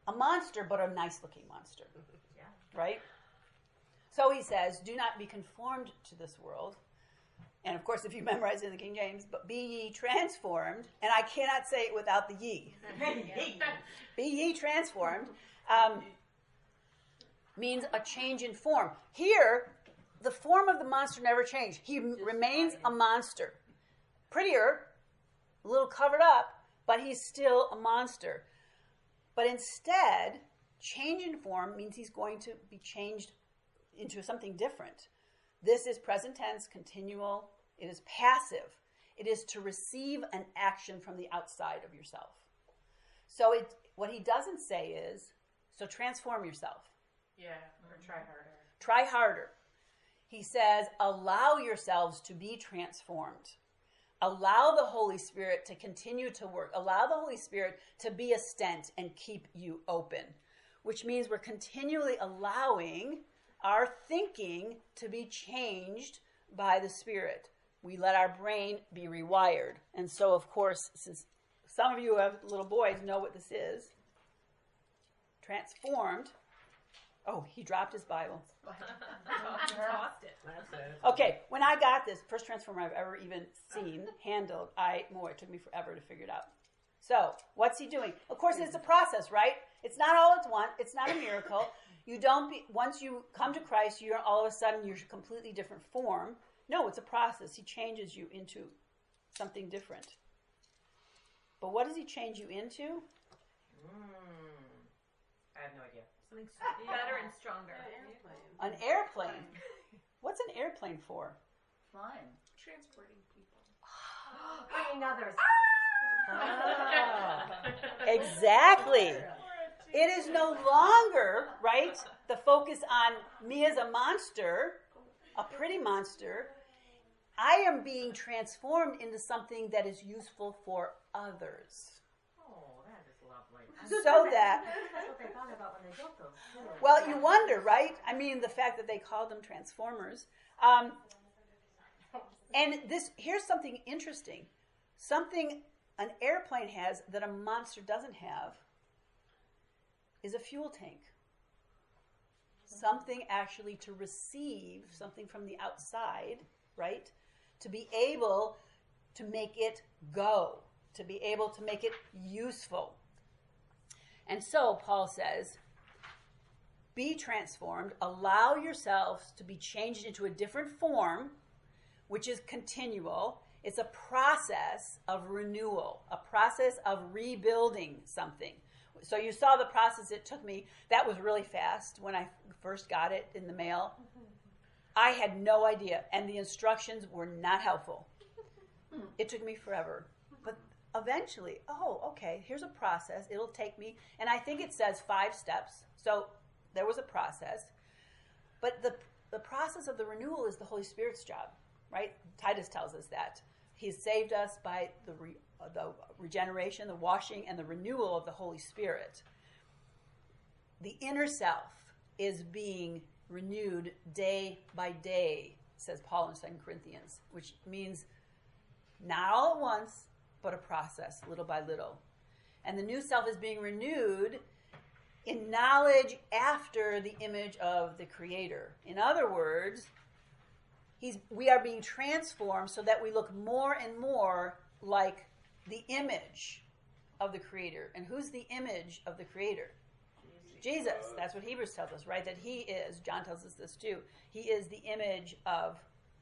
[SPEAKER 1] a monster, but a nice-looking monster.
[SPEAKER 6] Yeah.
[SPEAKER 1] Right? So he says, do not be conformed to this world. And of course, if you memorize it in the King James, but be ye transformed, and I cannot say it without the ye. Be ye transformed um, means a change in form. Here, the form of the monster never changed. He m- remains a monster. Prettier, a little covered up, but he's still a monster. But instead, change in form means he's going to be changed into something different. This is present tense, continual. It is passive. It is to receive an action from the outside of yourself. So it, what he doesn't say is, so transform yourself.
[SPEAKER 3] Yeah, or try harder.
[SPEAKER 1] Try harder. He says, allow yourselves to be transformed. Allow the Holy Spirit to continue to work. Allow the Holy Spirit to be a stent and keep you open, which means we're continually allowing our thinking to be changed by the Spirit. We let our brain be rewired. And so, of course, since some of you who have little boys know what this is, transformed. Oh, he dropped his Bible.
[SPEAKER 7] Tossed it.
[SPEAKER 2] That's it.
[SPEAKER 1] Okay, when I got this, first transformer I've ever even seen, handled, I, boy, it took me forever to figure it out. So, what's he doing? Of course, it's a process, right? It's not all at once. It's not a miracle. You don't be, once you come to Christ, you're all of a sudden, you're a completely different form. No, it's a process. He changes you into something different. But what does he change you into?
[SPEAKER 3] Mm. I have no idea.
[SPEAKER 7] Something s- better and stronger.
[SPEAKER 1] An airplane. What's an airplane for?
[SPEAKER 8] Flying.
[SPEAKER 5] Transporting people.
[SPEAKER 6] Bringing others.
[SPEAKER 1] Ah, exactly. It is no longer, right, the focus on me as a monster, a pretty monster. I am being transformed into something that is useful for others.
[SPEAKER 3] Oh, that is lovely.
[SPEAKER 1] So that,
[SPEAKER 6] That's what they thought about when they built those, too.
[SPEAKER 1] well, you wonder, right? I mean, the fact that they called them transformers. Um, and this, here's something interesting. Something an airplane has that a monster doesn't have is a fuel tank. Something actually to receive something from the outside, right? To be able to make it go, to be able to make it useful. And so Paul says, be transformed, allow yourselves to be changed into a different form, which is continual. It's a process of renewal, a process of rebuilding something. So you saw the process it took me. That was really fast when I first got it in the mail. I had no idea, and the instructions were not helpful. It took me forever. But eventually, oh, okay, here's a process. It'll take me, and I think it says five steps. So there was a process. But the, the process of the renewal is the Holy Spirit's job, right? Titus tells us that. He's saved us by the, re, uh, the regeneration, the washing, and the renewal of the Holy Spirit. The inner self is being renewed day by day, says Paul in Second Corinthians, which means not all at once, but a process, little by little. And the new self is being renewed in knowledge after the image of the Creator. In other words, he's, we are being transformed so that we look more and more like the image of the Creator. And who's the image of the Creator? Jesus. That's what Hebrews tells us, right? That he is, John tells us this too, he is the image of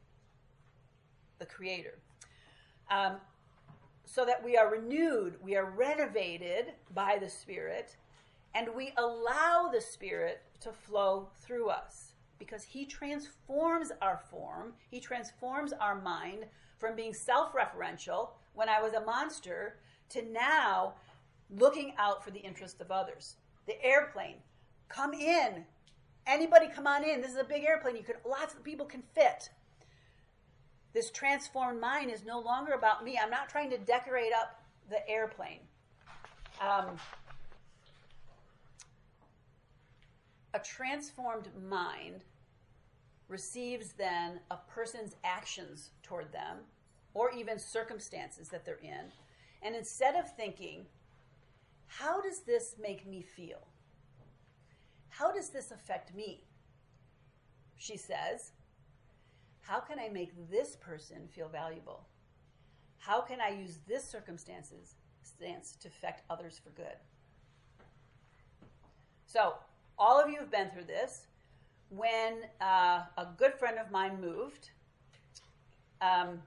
[SPEAKER 1] the Creator. Um, so that we are renewed, we are renovated by the Spirit, and we allow the Spirit to flow through us. Because he transforms our form, he transforms our mind from being self-referential, when I was a monster, to now looking out for the interest of others. The airplane, come in. Anybody come on in. This is a big airplane. You can, lots of people can fit. This transformed mind is no longer about me. I'm not trying to decorate up the airplane. Um, a transformed mind receives then a person's actions toward them, or even circumstances that they're in, and instead of thinking, how does this make me feel? How does this affect me? She says, how can I make this person feel valuable? How can I use this circumstances stance to affect others for good? So, all of you have been through this. When uh, a good friend of mine moved, um,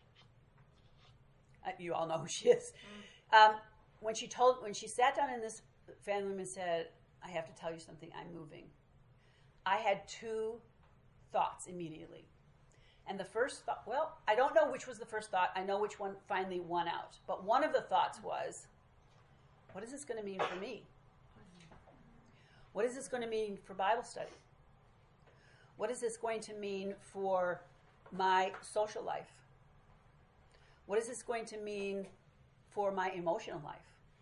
[SPEAKER 1] you all know who she is. Um, when she told, when she sat down in this family room and said, I have to tell you something, I'm moving, I had two thoughts immediately. And the first thought, well, I don't know which was the first thought. I know which one finally won out. But one of the thoughts was, what is this going to mean for me? What is this going to mean for Bible study? What is this going to mean for my social life? What is this going to mean for my emotional life?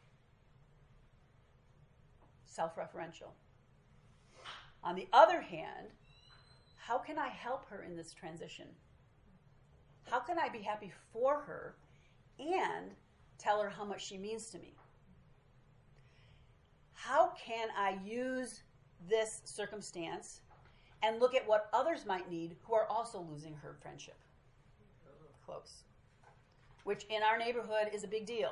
[SPEAKER 1] Self-referential. On the other hand, how can I help her in this transition? How can I be happy for her and tell her how much she means to me? How can I use this circumstance and look at what others might need who are also losing her friendship? Close. Which in our neighborhood is a big deal.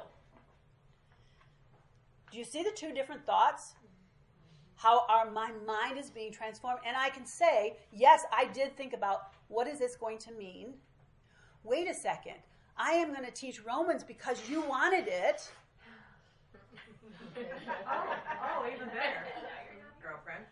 [SPEAKER 1] Do you see the two different thoughts? How our my mind is being transformed. And I can say, yes, I did think about what is this going to mean? Wait a second. I am going to teach Romans because you wanted it.
[SPEAKER 3] oh, oh, even better. Girlfriend.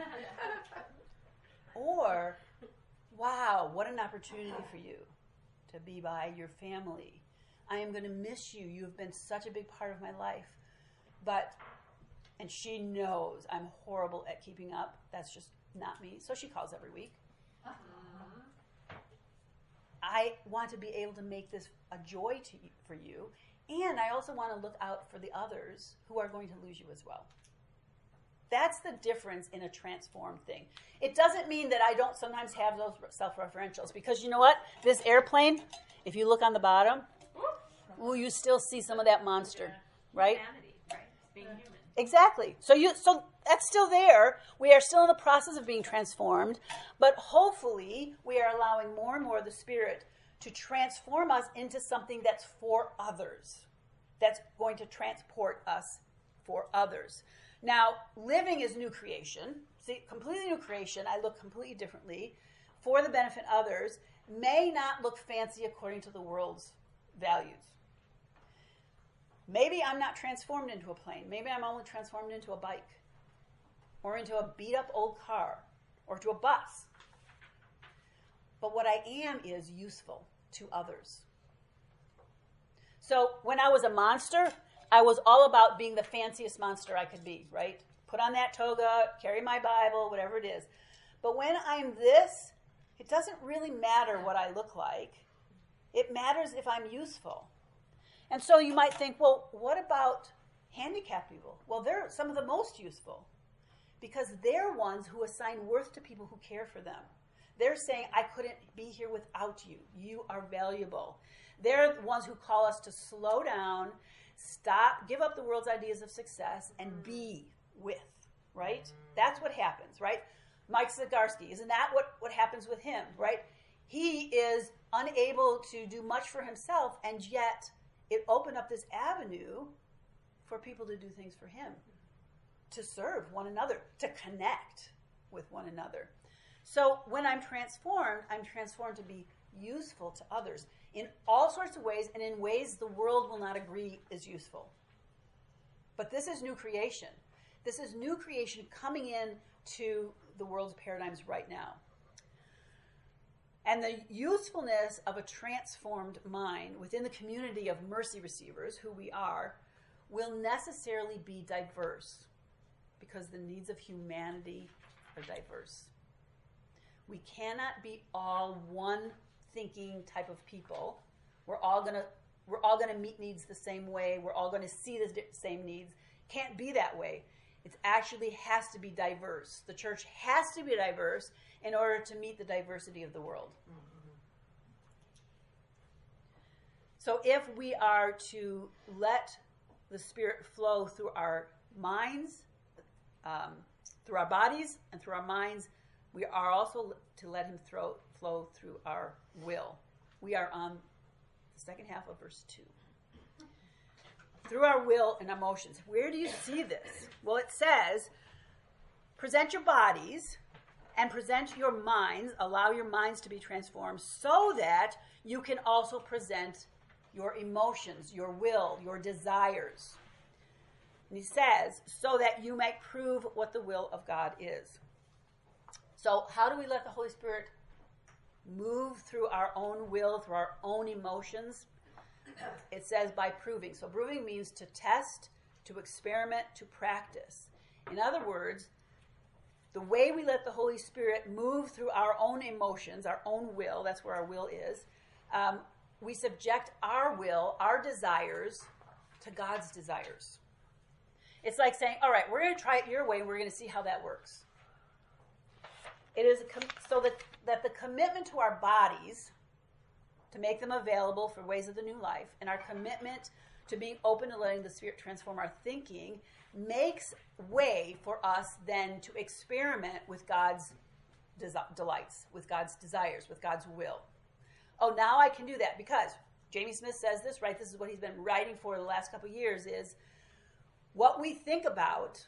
[SPEAKER 1] Or, wow, what an opportunity for you to be by your family. I am going to miss you. You have been such a big part of my life. But, and she knows I'm horrible at keeping up. That's just not me. So she calls every week. Uh-huh. I want to be able to make this a joy to you, for you. And I also want to look out for the others who are going to lose you as well. That's the difference in a transformed thing. It doesn't mean that I don't sometimes have those self-referentials, because you know what? This airplane, if you look on the bottom, ooh, you still see some of that monster, right?
[SPEAKER 7] Humanity, right? Being human.
[SPEAKER 1] Exactly. So you, so that's still there. We are still in the process of being transformed, but hopefully we are allowing more and more of the Spirit to transform us into something that's for others, that's going to transport us for others. Now, living is new creation. See, completely new creation. I look completely differently for the benefit of others. May not look fancy according to the world's values. Maybe I'm not transformed into a plane. Maybe I'm only transformed into a bike or into a beat-up old car or to a bus. But what I am is useful to others. So when I was a monster, I was all about being the fanciest monster I could be, right? Put on that toga, carry my Bible, whatever it is. But when I'm this, it doesn't really matter what I look like. It matters if I'm useful. And so you might think, well, what about handicapped people? Well, they're some of the most useful because they're ones who assign worth to people who care for them. They're saying, I couldn't be here without you. You are valuable. They're the ones who call us to slow down, stop, give up the world's ideas of success, and be with, right? That's what happens, right? Mike Zagarsky, isn't that what, what happens with him, right? He is unable to do much for himself, and yet it opened up this avenue for people to do things for him, to serve one another, to connect with one another. So when I'm transformed, I'm transformed to be useful to others in all sorts of ways and in ways the world will not agree is useful. But this is new creation. This is new creation coming in to the world's paradigms right now. And the usefulness of a transformed mind within the community of mercy receivers, who we are, will necessarily be diverse because the needs of humanity are diverse. We cannot be all one thinking type of people. We're all gonna we're all gonna meet needs the same way. We're all gonna see the same needs. Can't be that way. It actually has to be diverse. The church has to be diverse in order to meet the diversity of the world. Mm-hmm. So if we are to let the Spirit flow through our minds, um, through our bodies, and through our minds, we are also to let him throw, flow through our will. We are on the second half of verse two. Through our will and emotions. Where do you see this? Well, it says, present your bodies and present your minds, allow your minds to be transformed so that you can also present your emotions, your will, your desires. And he says, so that you may prove what the will of God is. So how do we let the Holy Spirit move through our own will, through our own emotions? It says by proving. So proving means to test, to experiment, to practice. In other words, the way we let the Holy Spirit move through our own emotions, our own will, that's where our will is, um, we subject our will, our desires, to God's desires. It's like saying, all right, we're going to try it your way, and we're going to see how that works. It is a com- so that, that the commitment to our bodies, to make them available for ways of the new life, and our commitment to being open to letting the Spirit transform our thinking makes way for us then to experiment with God's des- delights, with God's desires, with God's will. Oh, now I can do that because Jamie Smith says this, right? This is what he's been writing for the last couple of years is what we think about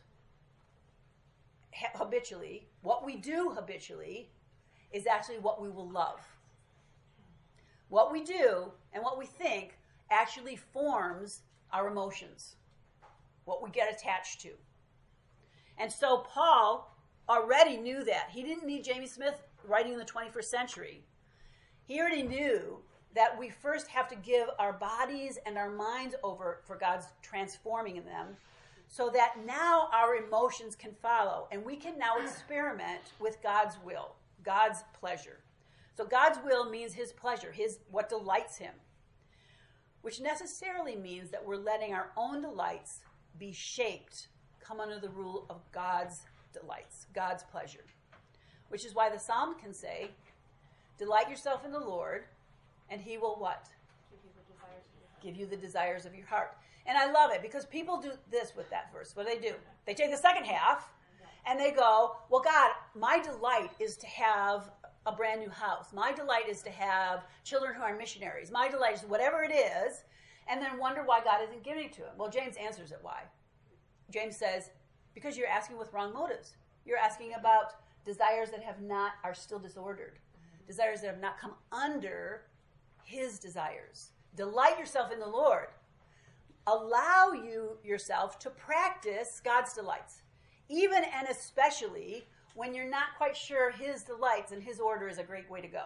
[SPEAKER 1] habitually, what we do habitually, is actually what we will love. What we do and what we think actually forms our emotions, what we get attached to. And so Paul already knew that. He didn't need Jamie Smith writing in the twenty-first century. He already knew that we first have to give our bodies and our minds over for God's transforming in them so that now our emotions can follow and we can now experiment with God's will, God's pleasure. So God's will means his pleasure, his what delights him, which necessarily means that we're letting our own delights be shaped, come under the rule of God's delights, God's pleasure. Which is why the psalm can say, delight yourself in the Lord, and he will what? Give you the desires of your heart. And I love it because people do this with that verse. What do they do? They take the second half and they go, well, God, my delight is to have a brand new house. My delight is to have children who are missionaries. My delight is whatever it is, and then wonder why God isn't giving it to him. Well, James answers it why. James says, because you're asking with wrong motives. You're asking about desires that have not, are still disordered. Desires that have not come under his desires. Delight yourself in the Lord. Allow you yourself to practice God's delights, even and especially when you're not quite sure his delights and his order is a great way to go.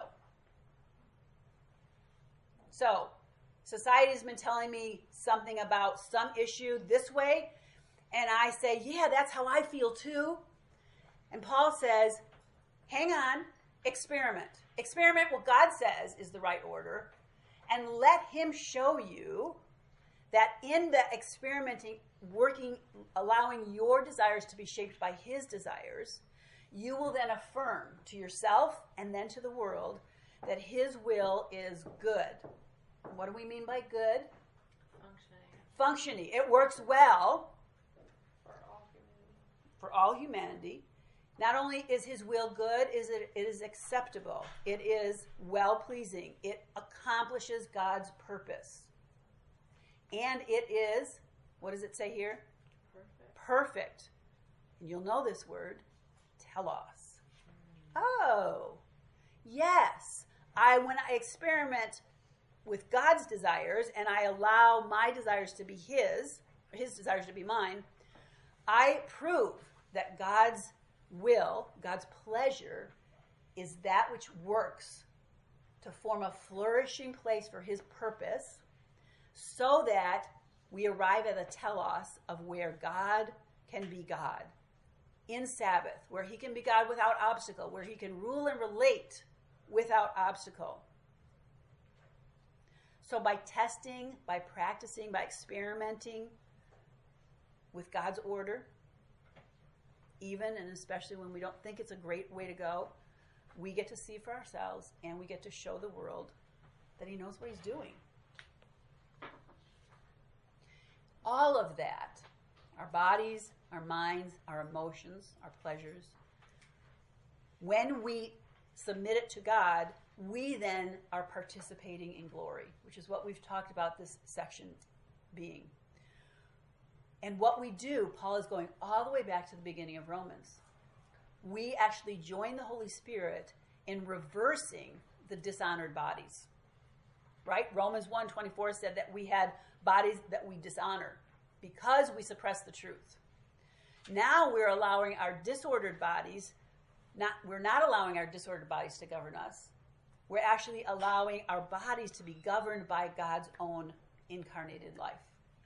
[SPEAKER 1] So, society's been telling me something about some issue this way, and I say, yeah, that's how I feel too. And Paul says, hang on, experiment. Experiment what God says is the right order, and let him show you that in the experimenting, working, allowing your desires to be shaped by his desires, you will then affirm to yourself and then to the world that his will is good. What do we mean by good?
[SPEAKER 7] Functioning.
[SPEAKER 1] Functioning. It works well
[SPEAKER 5] For all humanity.
[SPEAKER 1] for all humanity. Not only is his will good, is it, it is acceptable. It is well-pleasing. It accomplishes God's purpose. And it is, what does it say here?
[SPEAKER 5] Perfect.
[SPEAKER 1] Perfect. And you'll know this word, telos. Oh, yes. I when I experiment with God's desires and I allow my desires to be his, or his desires to be mine, I prove that God's will, God's pleasure, is that which works to form a flourishing place for his purpose so that we arrive at a telos of where God can be God. In Sabbath, where he can be God without obstacle, where he can rule and relate without obstacle. So by testing, by practicing, by experimenting with God's order, even and especially when we don't think it's a great way to go, we get to see for ourselves and we get to show the world that he knows what he's doing. all of that, our bodies, our minds, our emotions, our pleasures, when we submit it to God, we then are participating in glory, which is what we've talked about this section being. And what we do, Paul is going all the way back to the beginning of Romans. We actually join the Holy Spirit in reversing the dishonored bodies. Right? Romans one twenty-four said that we had bodies that we dishonor because we suppress the truth. Now we're allowing our disordered bodies, not we're not allowing our disordered bodies to govern us. We're actually allowing our bodies to be governed by God's own incarnated life.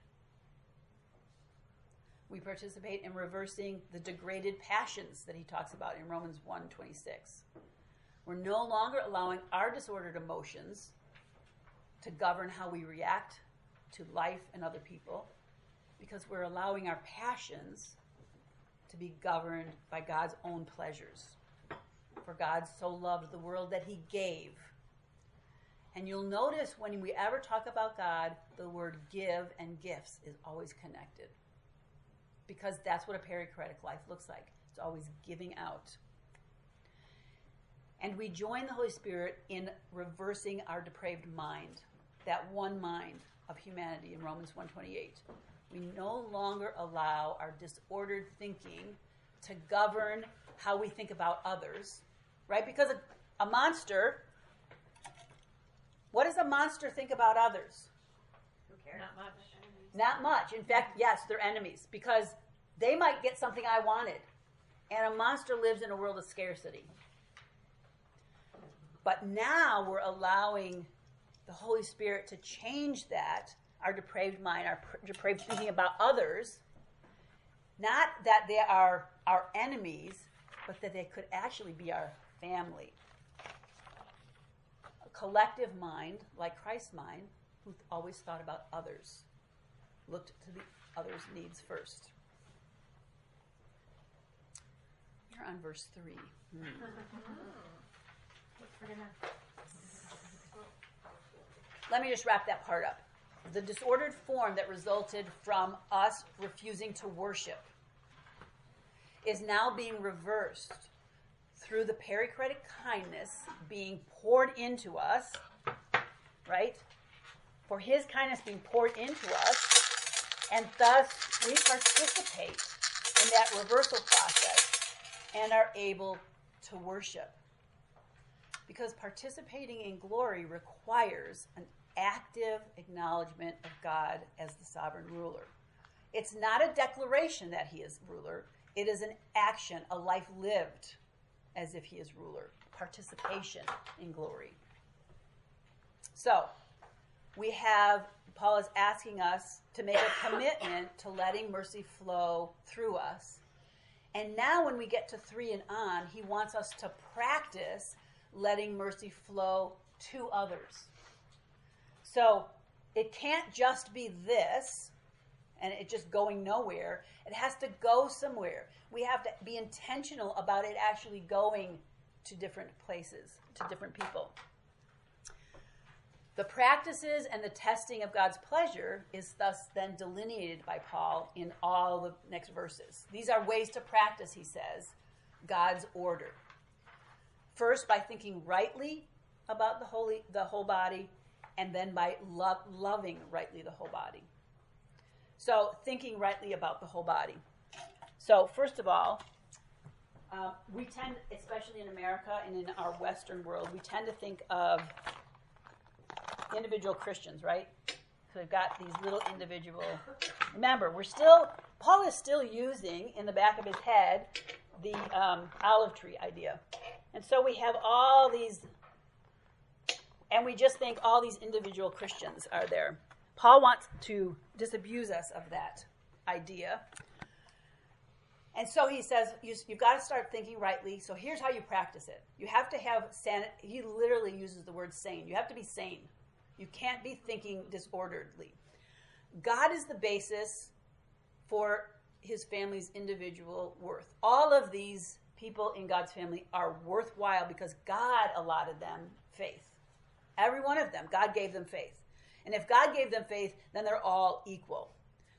[SPEAKER 1] We participate in reversing the degraded passions that he talks about in Romans one twenty-six. We're no longer allowing our disordered emotions to govern how we react to life and other people, because we're allowing our passions to be governed by God's own pleasures. For God so loved the world that he gave. And you'll notice when we ever talk about God, the word give and gifts is always connected. Because that's what a perichoretic life looks like. It's always giving out. And we join the Holy Spirit in reversing our depraved mind, that one mind of humanity in Romans one twenty-eight. We no longer allow our disordered thinking to govern how we think about others, right? Because a, a monster, what does a monster think about others?
[SPEAKER 6] Who cares?
[SPEAKER 7] Not much.
[SPEAKER 1] Not much. In fact, yes, they're enemies because they might get something I wanted. And a monster lives in a world of scarcity. But now we're allowing the Holy Spirit to change that, our depraved mind, our pr- depraved thinking about others. Not that they are our enemies, but that they could actually be our family. A collective mind, like Christ's mind, who always thought about others, looked to the other's needs first. You're on verse three. Hmm. Let me just wrap that part up. The disordered form that resulted from us refusing to worship is now being reversed through the perichoretic kindness being poured into us, right? For his kindness being poured into us, and thus we participate in that reversal process and are able to worship. Because participating in glory requires an active acknowledgement of God as the sovereign ruler. It's not a declaration that he is ruler. It is an action, a life lived as if he is ruler. Participation in glory. So, we have, Paul is asking us to make a commitment to letting mercy flow through us. And now when we get to three and on, he wants us to practice letting mercy flow to others. So it can't just be this, and it just going nowhere. It has to go somewhere. We have to be intentional about it actually going to different places, to different people. The practices and the testing of God's pleasure is thus then delineated by Paul in all the next verses. These are ways to practice, he says, God's order. First, by thinking rightly about the holy, the whole body, and then by lo- loving rightly the whole body. So, thinking rightly about the whole body. So, first of all, uh, we tend, especially in America and in our Western world, we tend to think of individual Christians, right? So we've got these little individual. Remember, we're still, Paul is still using in the back of his head the um, olive tree idea. And so we have all these, and we just think all these individual Christians are there. Paul wants to disabuse us of that idea. And so he says, you, you've got to start thinking rightly. So here's how you practice it. You have to have sanity. He literally uses the word sane. You have to be sane. You can't be thinking disorderly. God is the basis for his family's individual worth. All of these people in God's family are worthwhile because God allotted them faith. Every one of them, God gave them faith. And if God gave them faith, then they're all equal.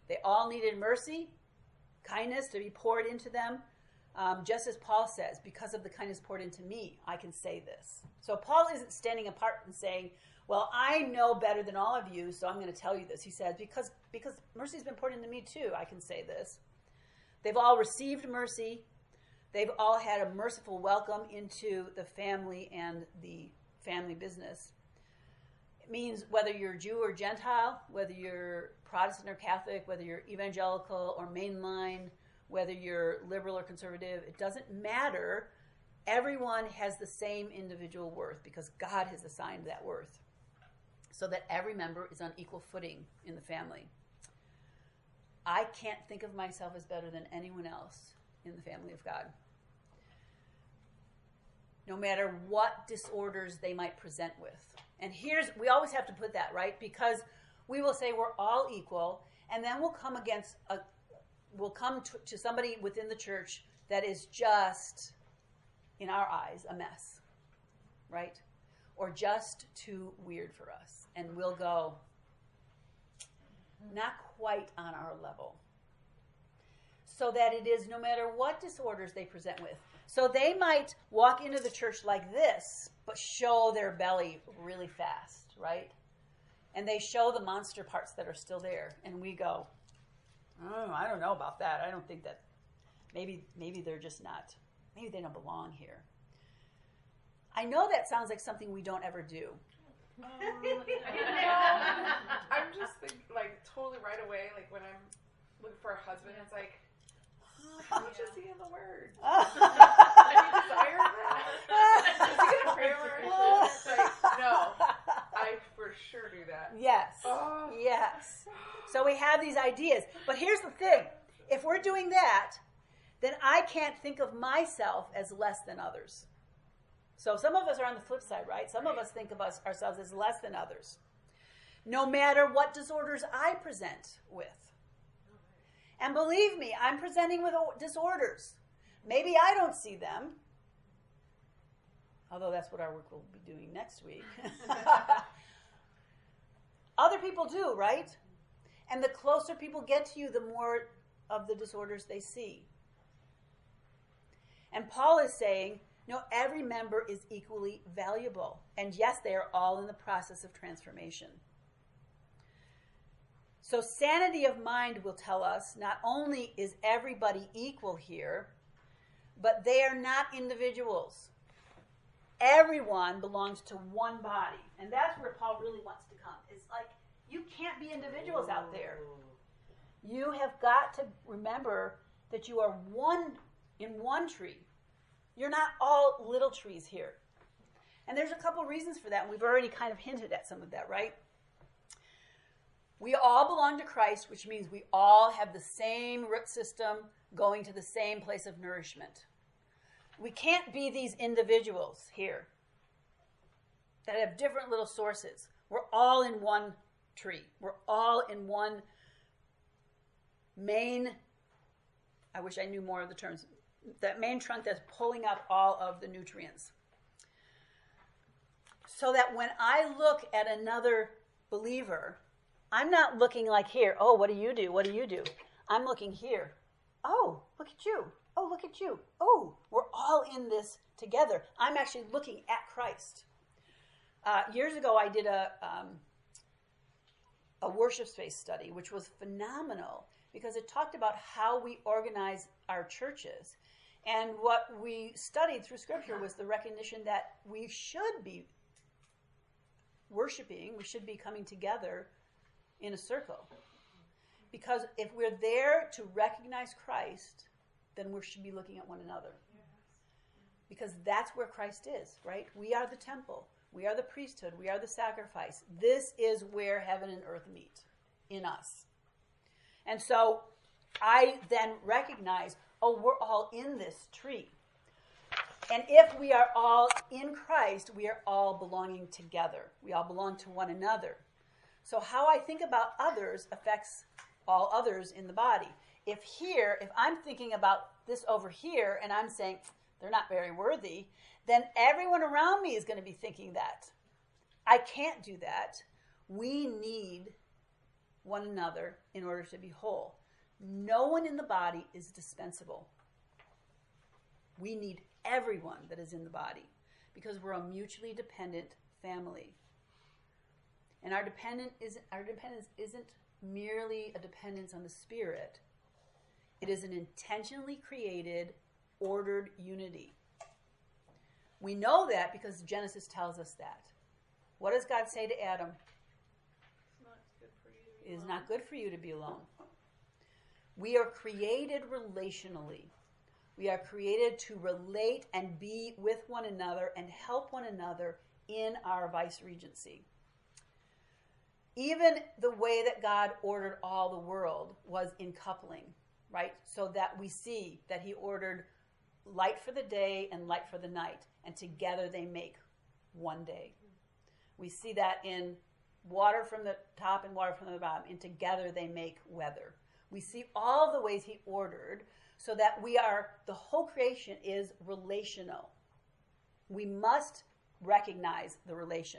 [SPEAKER 1] They all needed mercy, kindness to be poured into them. Um, just as Paul says, because of the kindness poured into me, I can say this. So Paul isn't standing apart and saying, well, I know better than all of you, so I'm going to tell you this. He says, because, because mercy's been poured into me too, I can say this. They've all received mercy. They've all had a merciful welcome into the family and the family business. It means whether you're Jew or Gentile, whether you're Protestant or Catholic, whether you're evangelical or mainline, whether you're liberal or conservative, it doesn't matter. Everyone has the same individual worth because God has assigned that worth so that every member is on equal footing in the family. I can't think of myself as better than anyone else in the family of God. No matter what disorders they might present with. And here's, we always have to put that, right? Because we will say we're all equal, and then we'll come against a will come to, to somebody within the church that is just, in our eyes, a mess, right? Or just too weird for us. And we'll go, not quite on our level. So that it is no matter what disorders they present with. So they might walk into the church like this, but show their belly really fast, right? And they show the monster parts that are still there. And we go, oh, I don't know about that. I don't think that, maybe maybe they're just not, maybe they don't belong here. I know that sounds like something we don't ever do.
[SPEAKER 5] Um, I'm just think, like totally right away, like when I'm looking for a husband, it's like, how much is he in the Word? Does he desire that? Is he gonna pray over our children? It's like, no, I for sure do that.
[SPEAKER 1] Yes.
[SPEAKER 5] Oh.
[SPEAKER 1] Yes. So we have these ideas. But here's the thing. If we're doing that, then I can't think of myself as less than others. So some of us are on the flip side, right? Some of us think of us ourselves as less than others. No matter what disorders I present with. And believe me, I'm presenting with disorders. Maybe I don't see them. Although that's what our work will be doing next week. Other people do, right? And the closer people get to you, the more of the disorders they see. And Paul is saying, no, every member is equally valuable. And yes, they are all in the process of transformation. So sanity of mind will tell us not only is everybody equal here, but they are not individuals. Everyone belongs to one body. And that's where Paul really wants to come. It's like, you can't be individuals out there. You have got to remember that you are one in one tree. You're not all little trees here. And there's a couple reasons for that, and we've already kind of hinted at some of that, right? We all belong to Christ, which means we all have the same root system going to the same place of nourishment. We can't be these individuals here that have different little sources. We're all in one tree. We're all in one main, I wish I knew more of the terms, that main trunk that's pulling up all of the nutrients. So that when I look at another believer, I'm not looking like here, oh, what do you do? What do you do? I'm looking here. Oh, look at you. Oh, look at you. Oh, we're all in this together. I'm actually looking at Christ. Uh, years ago, I did a um, a worship space study, which was phenomenal because it talked about how we organize our churches. And what we studied through Scripture was the recognition that we should be worshiping, we should be coming together in a circle. Because if we're there to recognize Christ, then we should be looking at one another. Because that's where Christ is, right? We are the temple. We are the priesthood. We are the sacrifice. This is where heaven and earth meet, in us. And so I then recognize, oh, we're all in this tree. And if we are all in Christ, we are all belonging together. We all belong to one another. So how I think about others affects all others in the body. If here, if I'm thinking about this over here and I'm saying, they're not very worthy, then everyone around me is going to be thinking that. I can't do that. We need one another in order to be whole. No one in the body is dispensable. We need everyone that is in the body because we're a mutually dependent family. And our dependent isn't, our dependence isn't merely a dependence on the Spirit. It is an intentionally created, ordered unity. We know that because Genesis tells us that. What does God say to Adam?
[SPEAKER 5] It's not good for you to be
[SPEAKER 1] It is
[SPEAKER 5] alone.
[SPEAKER 1] not good for you to be alone. We are created relationally. We are created to relate and be with one another and help one another in our vice regency. Even the way that God ordered all the world was in coupling, right? So that we see that he ordered light for the day and light for the night, and together they make one day. We see that in water from the top and water from the bottom, and together they make weather. We see all the ways he ordered so that we are, the whole creation is relational. We must recognize the relation.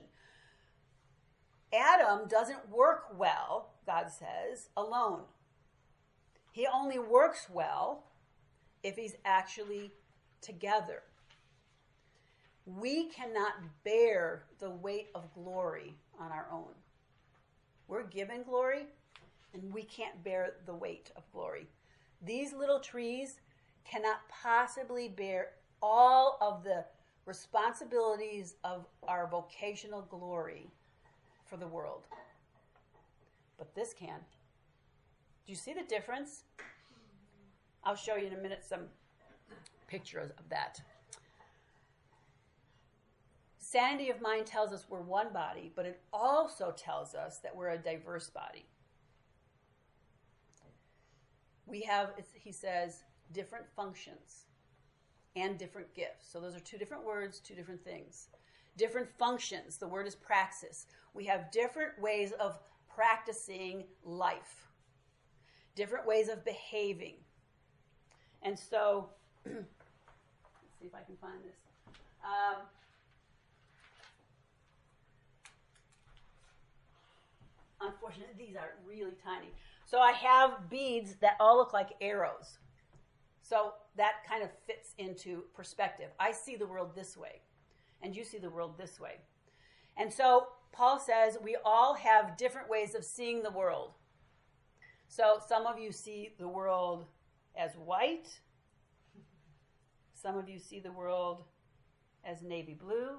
[SPEAKER 1] Adam doesn't work well, God says, alone. He only works well if he's actually together. We cannot bear the weight of glory on our own. We're given glory, and we can't bear the weight of glory. These little trees cannot possibly bear all of the responsibilities of our vocational glory for the world. But this can. Do you see the difference? I'll show you in a minute some pictures of that. Sanity of mind tells us we're one body, but it also tells us that we're a diverse body. We have, he says, different functions and different gifts. So those are two different words, two different things. Different functions. The word is praxis. We have different ways of practicing life, different ways of behaving. And so, let's see if I can find this. Um, unfortunately, these are really tiny. So I have beads that all look like arrows. So that kind of fits into perspective. I see the world this way, and you see the world this way. And so Paul says we all have different ways of seeing the world. So some of you see the world as white. Some of you see the world as navy blue.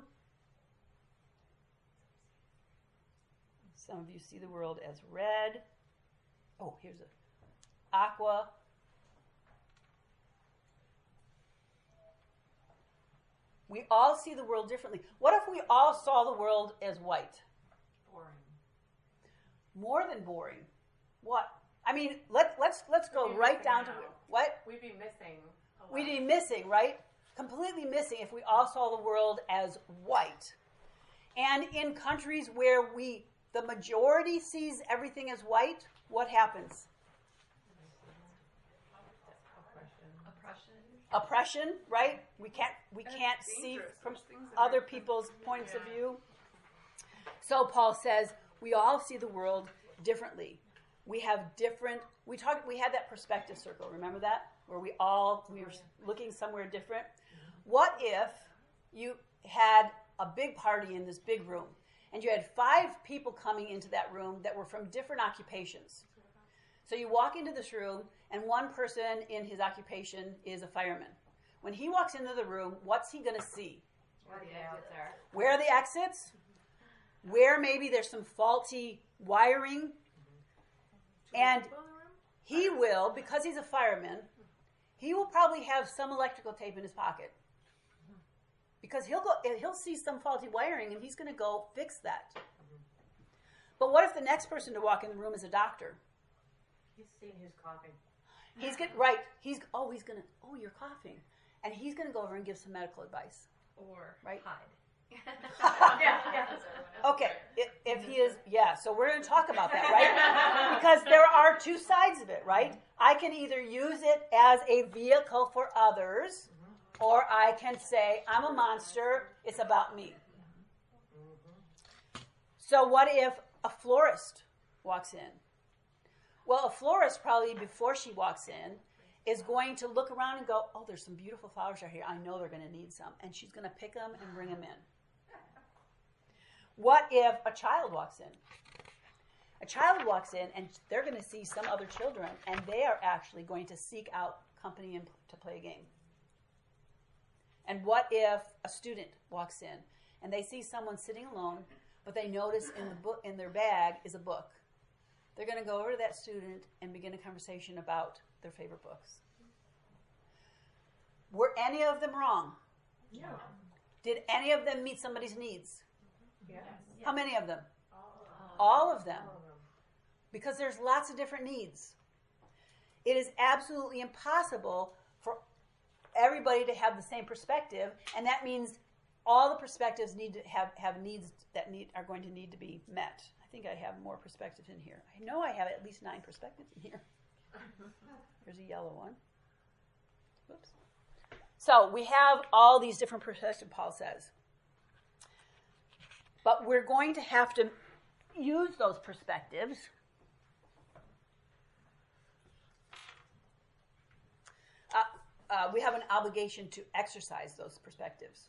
[SPEAKER 1] Some of you see the world as red. Oh, here's a aqua. We all see the world differently. What if we all saw the world as white?
[SPEAKER 3] Boring.
[SPEAKER 1] More than boring. What? I mean, let, let's let's go
[SPEAKER 3] We'd be
[SPEAKER 1] right
[SPEAKER 3] missing
[SPEAKER 1] down to
[SPEAKER 3] out.
[SPEAKER 1] what?
[SPEAKER 3] We'd be missing a lot.
[SPEAKER 1] We'd be missing, right? Completely missing if we all saw the world as white. And in countries where we, the majority sees everything as white, what happens?
[SPEAKER 7] Oppression.
[SPEAKER 1] Oppression, right? We can't we can't see from other people's points of view. So Paul says we all see the world differently. We have different. We talked. We had that perspective circle. Remember that, where we all we were looking somewhere different. What if you had a big party in this big room, and you had five people coming into that room that were from different occupations? So you walk into this room, and one person in his occupation is a fireman. When he walks into the room, what's he going to see?
[SPEAKER 7] Where the exits are.
[SPEAKER 1] Where are the exits? Where maybe there's some faulty wiring. And he will, because he's a fireman, he will probably have some electrical tape in his pocket. Because he'll go, he'll see some faulty wiring, and he's going to go fix that. But what if the next person to walk in the room is a doctor?
[SPEAKER 6] He's seen who's coughing.
[SPEAKER 1] He's get right. He's oh he's gonna oh you're coughing, and he's gonna go over and give some medical advice.
[SPEAKER 7] Or
[SPEAKER 1] Right.
[SPEAKER 7] hide.
[SPEAKER 3] Yeah, yeah.
[SPEAKER 1] Okay, if, if he is yeah. So we're gonna talk about that, right? Because there are two sides of it, right? I can either use it as a vehicle for others, or I can say I'm a monster. It's about me. So what if a florist walks in? Well, a florist probably before she walks in is going to look around and go, oh, there's some beautiful flowers right here. I know they're going to need some. And she's going to pick them and bring them in. What if a child walks in? A child walks in and they're going to see some other children and they are actually going to seek out company and to play a game. And what if a student walks in and they see someone sitting alone, but they notice in the book in their bag is a book? They're going to go over to that student and begin a conversation about their favorite books. Were any of them wrong?
[SPEAKER 6] Yeah.
[SPEAKER 1] Did any of them meet somebody's needs?
[SPEAKER 6] Yeah.
[SPEAKER 1] How many of them?
[SPEAKER 5] Oh.
[SPEAKER 1] All of them. Because there's lots of different needs. It is absolutely impossible for everybody to have the same perspective, and that means all the perspectives need to have, have needs that need are going to need to be met. I think I have more perspectives in here. I know I have at least nine perspectives in here. Here's a yellow one. Whoops. So we have all these different perspectives, Paul says. But we're going to have to use those perspectives uh, uh, we have an obligation to exercise those perspectives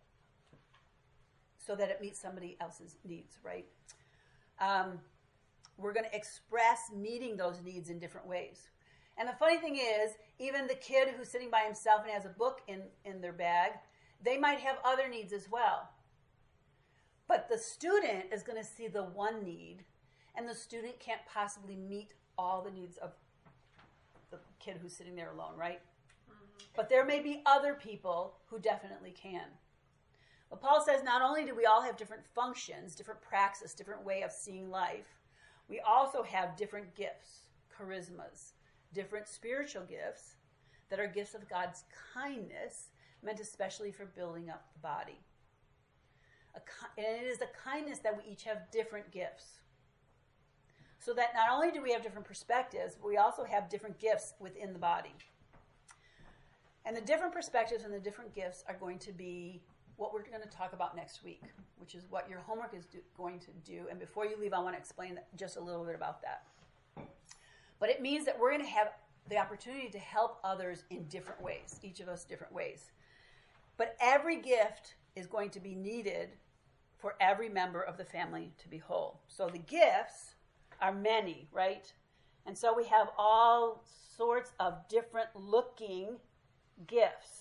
[SPEAKER 1] so that it meets somebody else's needs, right? Um, we're going to express meeting those needs in different ways. And the funny thing is, even the kid who's sitting by himself and has a book in, in their bag, they might have other needs as well. But the student is going to see the one need, and the student can't possibly meet all the needs of the kid who's sitting there alone, right? Mm-hmm. But there may be other people who definitely can. But Paul says not only do we all have different functions, different praxis, different way of seeing life, we also have different gifts, charismas, different spiritual gifts that are gifts of God's kindness, meant especially for building up the body. A, and it is the kindness that we each have different gifts. So that not only do we have different perspectives, but we also have different gifts within the body. And the different perspectives and the different gifts are going to be what we're going to talk about next week, which is what your homework is do, going to do. And before you leave, I want to explain just a little bit about that. But it means that we're going to have the opportunity to help others in different ways, each of us different ways. But every gift is going to be needed for every member of the family to be whole. So the gifts are many, right? And so we have all sorts of different looking gifts.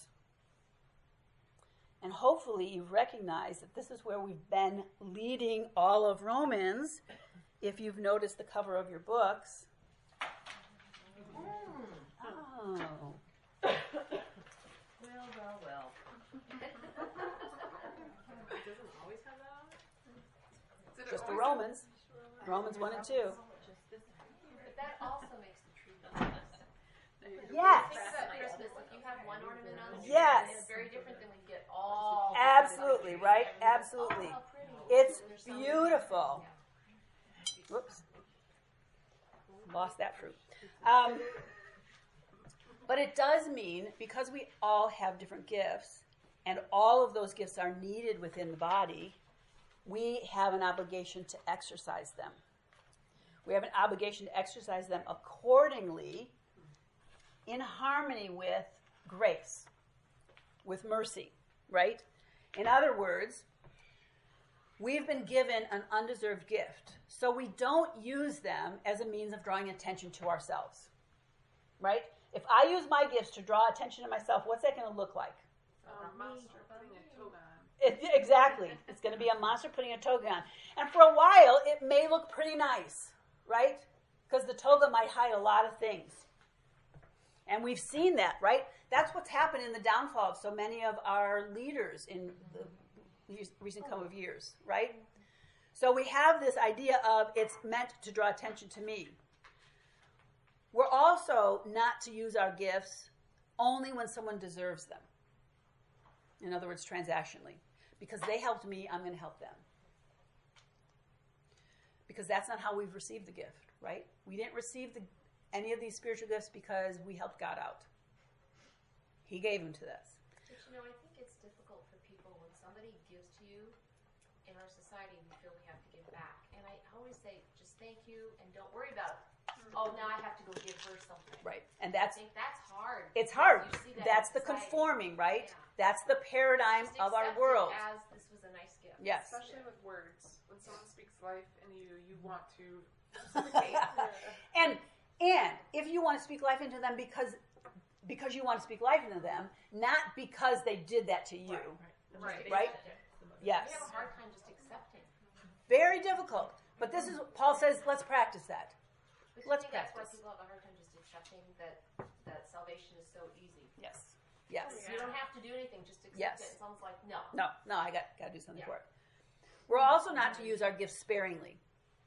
[SPEAKER 1] And hopefully you've recognized that this is where we've been leading all of Romans. If you've noticed the cover of your books. Oh.
[SPEAKER 3] Well, well, well.
[SPEAKER 2] It doesn't always have that on it?
[SPEAKER 1] Just the Romans. Romans one and two.
[SPEAKER 4] But that also makes the tree Christmas.
[SPEAKER 1] Yes.
[SPEAKER 4] Think about Christmas. If you have one ornament on the tree,
[SPEAKER 1] Yes.
[SPEAKER 4] it's very different than when you get all.
[SPEAKER 1] Absolutely, right? Absolutely.
[SPEAKER 4] Oh, how pretty.
[SPEAKER 1] It's
[SPEAKER 4] There's something-
[SPEAKER 1] beautiful. Whoops. Lost that fruit. Um, but it does mean, because we all have different gifts, and all of those gifts are needed within the body, we have an obligation to exercise them. We have an obligation to exercise them accordingly, in harmony with grace, with mercy, right? In other words, we've been given an undeserved gift, so we don't use them as a means of drawing attention to ourselves, right? If I use my gifts to draw attention to myself, what's that going to look like?
[SPEAKER 2] A monster putting a toga on.
[SPEAKER 1] It, exactly. It's going to be a monster putting a toga on. And for a while, it may look pretty nice, right? Because the toga might hide a lot of things. And we've seen that, right? That's what's happened in the downfall of so many of our leaders in the recent couple of years, right? So we have this idea of it's meant to draw attention to me. We're also not to use our gifts only when someone deserves them. In other words, transactionally. Because they helped me, I'm going to help them. Because that's not how we've received the gift, right? We didn't receive the, any of these spiritual gifts because we helped God out. He gave them to us.
[SPEAKER 4] But you know, I think it's difficult for people when somebody gives to you. In our society, we feel we have to give back. And I always say, just thank you and don't worry about it.
[SPEAKER 8] oh, now I have to go give her something.
[SPEAKER 1] Right. And
[SPEAKER 8] I
[SPEAKER 1] that's,
[SPEAKER 8] think that's hard.
[SPEAKER 1] it's
[SPEAKER 8] because
[SPEAKER 1] hard.
[SPEAKER 8] you see that
[SPEAKER 1] That's
[SPEAKER 8] in
[SPEAKER 1] the
[SPEAKER 8] society.
[SPEAKER 1] conforming, right?
[SPEAKER 8] Yeah.
[SPEAKER 1] That's the paradigm
[SPEAKER 8] Just
[SPEAKER 1] of our
[SPEAKER 8] accept it
[SPEAKER 1] world.
[SPEAKER 8] As this was a nice gift.
[SPEAKER 1] Yes.
[SPEAKER 5] Especially with words. When someone speaks life in you, you want to reciprocate.
[SPEAKER 1] And and if you want to speak life into them because because you want to speak life into them, not because they did that to you.
[SPEAKER 5] Right.
[SPEAKER 1] Right? Yes.
[SPEAKER 8] We have a hard time just accepting.
[SPEAKER 1] Very difficult. But this is Paul says, let's practice that.
[SPEAKER 8] But
[SPEAKER 1] Let's
[SPEAKER 8] I think that's why
[SPEAKER 1] practice.
[SPEAKER 8] people have a hard time just accepting that that salvation is so easy.
[SPEAKER 1] Yes. Yes.
[SPEAKER 8] You don't have to do anything, just accept
[SPEAKER 1] Yes.
[SPEAKER 8] it. It's almost like no.
[SPEAKER 1] No, no, I got got to do something
[SPEAKER 8] Yeah.
[SPEAKER 1] for it. We're also not to use our gifts sparingly.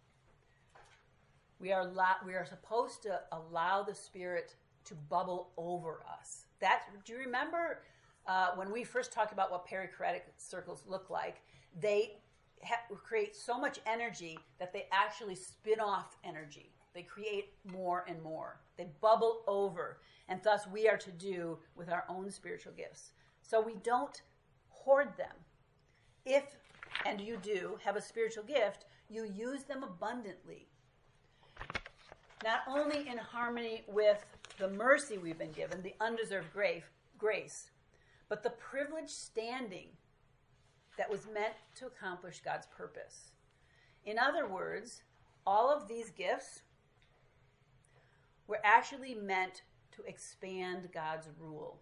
[SPEAKER 1] We are la- we are supposed to allow the Spirit to bubble over us. That do you remember uh, when we first talked about what perichoretic circles look like? They ha- create so much energy that they actually spin off energy. They create more and more. They bubble over, and thus we are to do with our own spiritual gifts. So we don't hoard them. If, and you do, have a spiritual gift, you use them abundantly. Not only in harmony with the mercy we've been given, the undeserved grace, grace, but the privileged standing that was meant to accomplish God's purpose. In other words, all of these gifts were actually meant to expand God's rule.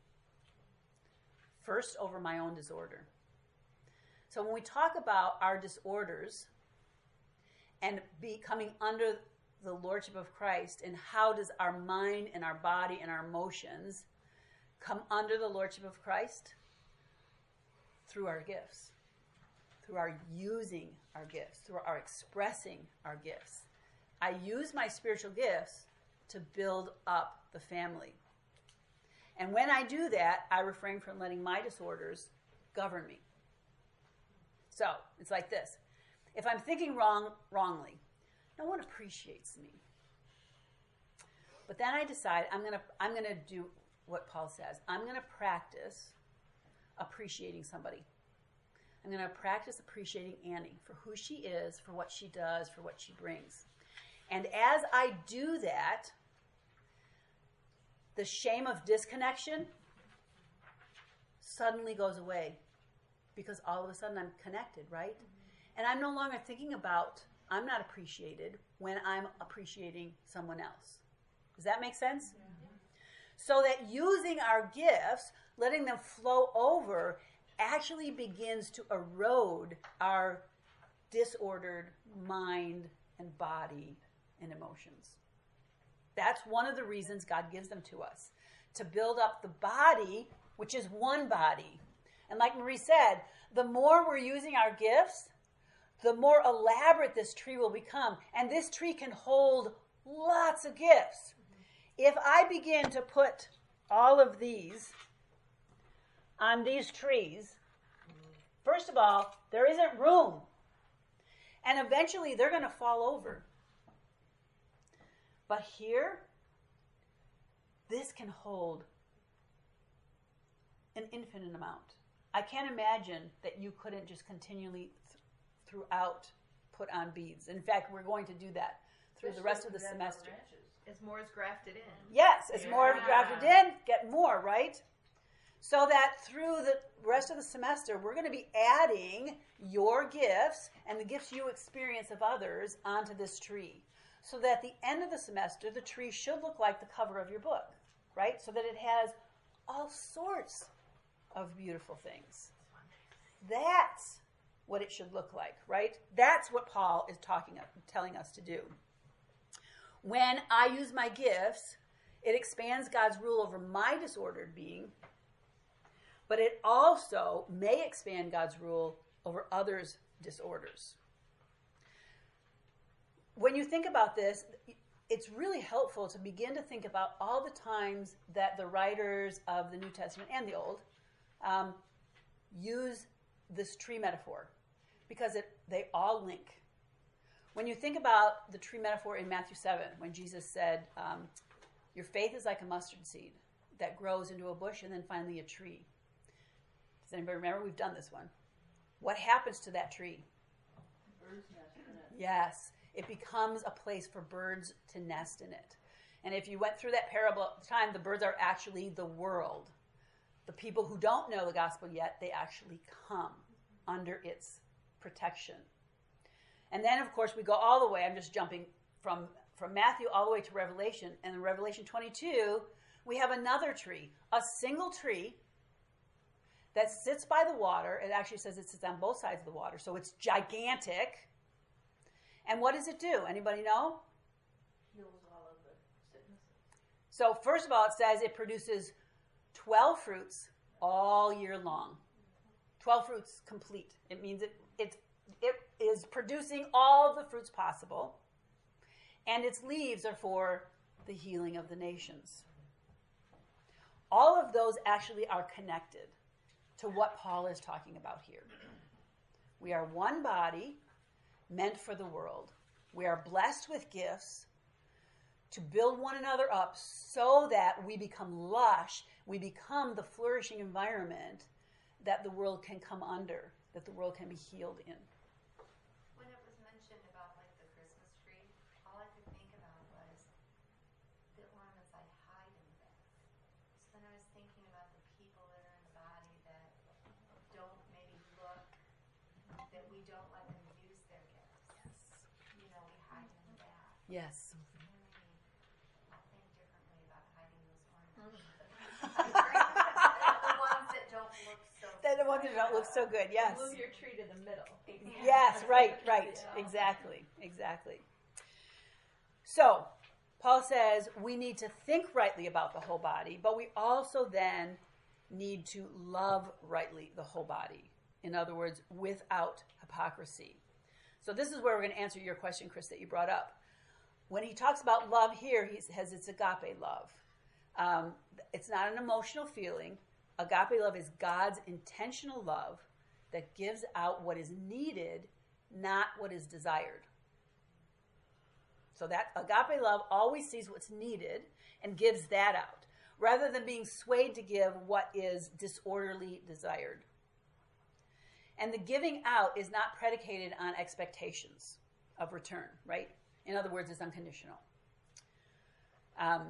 [SPEAKER 1] First, over my own disorder. So when we talk about our disorders and becoming under the lordship of Christ, and how does our mind and our body and our emotions come under the lordship of Christ? Through our gifts, through our using our gifts, through our expressing our gifts. I use my spiritual gifts to build up the family. And when I do that, I refrain from letting my disorders govern me. So, it's like this. If I'm thinking wrong, wrongly, no one appreciates me. But then I decide I'm going to I'm going to do what Paul says. I'm going to practice appreciating somebody. I'm going to practice appreciating Annie for who she is, for what she does, for what she brings. And as I do that, the shame of disconnection suddenly goes away because all of a sudden I'm connected, right? Mm-hmm. And I'm no longer thinking about I'm not appreciated when I'm appreciating someone else. Does that make sense? Mm-hmm. So that using our gifts, letting them flow over, actually begins to erode our disordered mind and body and emotions. That's one of the reasons God gives them to us, to build up the body, which is one body. And like Marie said, the more we're using our gifts, the more elaborate this tree will become. And this tree can hold lots of gifts. If I begin to put all of these on these trees, first of all, there isn't room. And eventually they're going to fall over. But here, this can hold an infinite amount. I can't imagine that you couldn't just continually th- throughout put on beads. In fact, we're going to do that through the rest of the semester.
[SPEAKER 7] As more is grafted in.
[SPEAKER 1] Yes, as more
[SPEAKER 7] Yeah.
[SPEAKER 1] grafted in, get more, right? So that through the rest of the semester, we're going to be adding your gifts and the gifts you experience of others onto this tree. So that at the end of the semester, the tree should look like the cover of your book, right? So that it has all sorts of beautiful things. That's what it should look like, right? That's what Paul is talking, telling us to do. When I use my gifts, it expands God's rule over my disordered being, but it also may expand God's rule over others' disorders. When you think about this, it's really helpful to begin to think about all the times that the writers of the New Testament and the Old um, use this tree metaphor, because it, they all link. When you think about the tree metaphor in Matthew seven, when Jesus said, um, your faith is like a mustard seed that grows into a bush and then finally a tree. Does anybody remember? We've done this one. What happens to that tree? Yes. it becomes a place for birds to nest in it. And if you went through that parable at the time, the birds are actually the world. The people who don't know the gospel yet, they actually come under its protection. And then, of course, we go all the way. I'm just jumping from, from Matthew all the way to Revelation. And in Revelation twenty-two, we have another tree, a single tree that sits by the water. It actually says it sits on both sides of the water, so it's gigantic. And what does it do? Anybody know? So first of all, it says it produces twelve fruits all year long. twelve fruits complete. It means it, it, it is producing all of the fruits possible. And its leaves are for the healing of the nations. All of those actually are connected to what Paul is talking about here. We are one body meant for the world. We are blessed with gifts to build one another up so that we become lush, we become the flourishing environment that the world can come under, that the world can be healed in.
[SPEAKER 4] When it was mentioned about like the Christmas tree, all I could think about was the ornaments I hide in them. So then I was thinking about the people that are in the body that don't maybe look, that we don't let them use their gifts.
[SPEAKER 1] Yes.
[SPEAKER 4] You know, we hide them in the back.
[SPEAKER 1] Yes.
[SPEAKER 4] I'll think differently about hiding those ornaments. The ones that don't look so
[SPEAKER 1] They're the ones that don't look so good, yes.
[SPEAKER 7] Move your tree to the middle.
[SPEAKER 1] Yes, right, right. Exactly, exactly. So, Paul says we need to think rightly about the whole body, but we also then need to love rightly the whole body. In other words, without hypocrisy. So this is where we're going to answer your question, Chris, that you brought up. When he talks about love here, he says it's agape love. Um, it's not an emotional feeling. Agape love is God's intentional love that gives out what is needed, not what is desired. So that agape love always sees what's needed and gives that out, rather than being swayed to give what is disorderly desired. And the giving out is not predicated on expectations of return, right? In other words, it's unconditional. Um,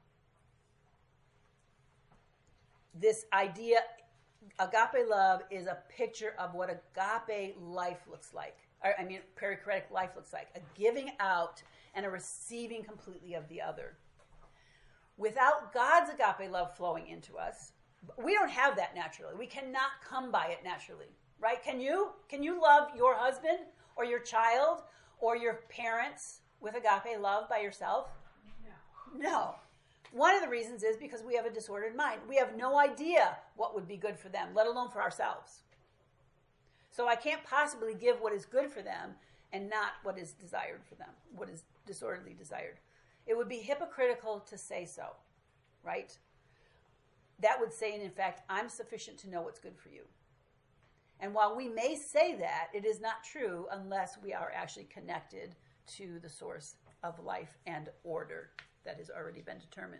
[SPEAKER 1] this idea, agape love is a picture of what agape life looks like. Or, I mean, perichoretic life looks like. A giving out and a receiving completely of the other. Without God's agape love flowing into us, we don't have that naturally. We cannot come by it naturally, right? Can you? Can you love your husband or your child or your parents with agape love by yourself? No. No. One of the reasons is because we have a disordered mind. We have no idea what would be good for them, let alone for ourselves. So I can't possibly give what is good for them and not what is desired for them, what is disorderly desired. It would be hypocritical to say so, right? That would say, in fact, I'm sufficient to know what's good for you. And while we may say that, it is not true unless we are actually connected to the source of life and order that has already been determined.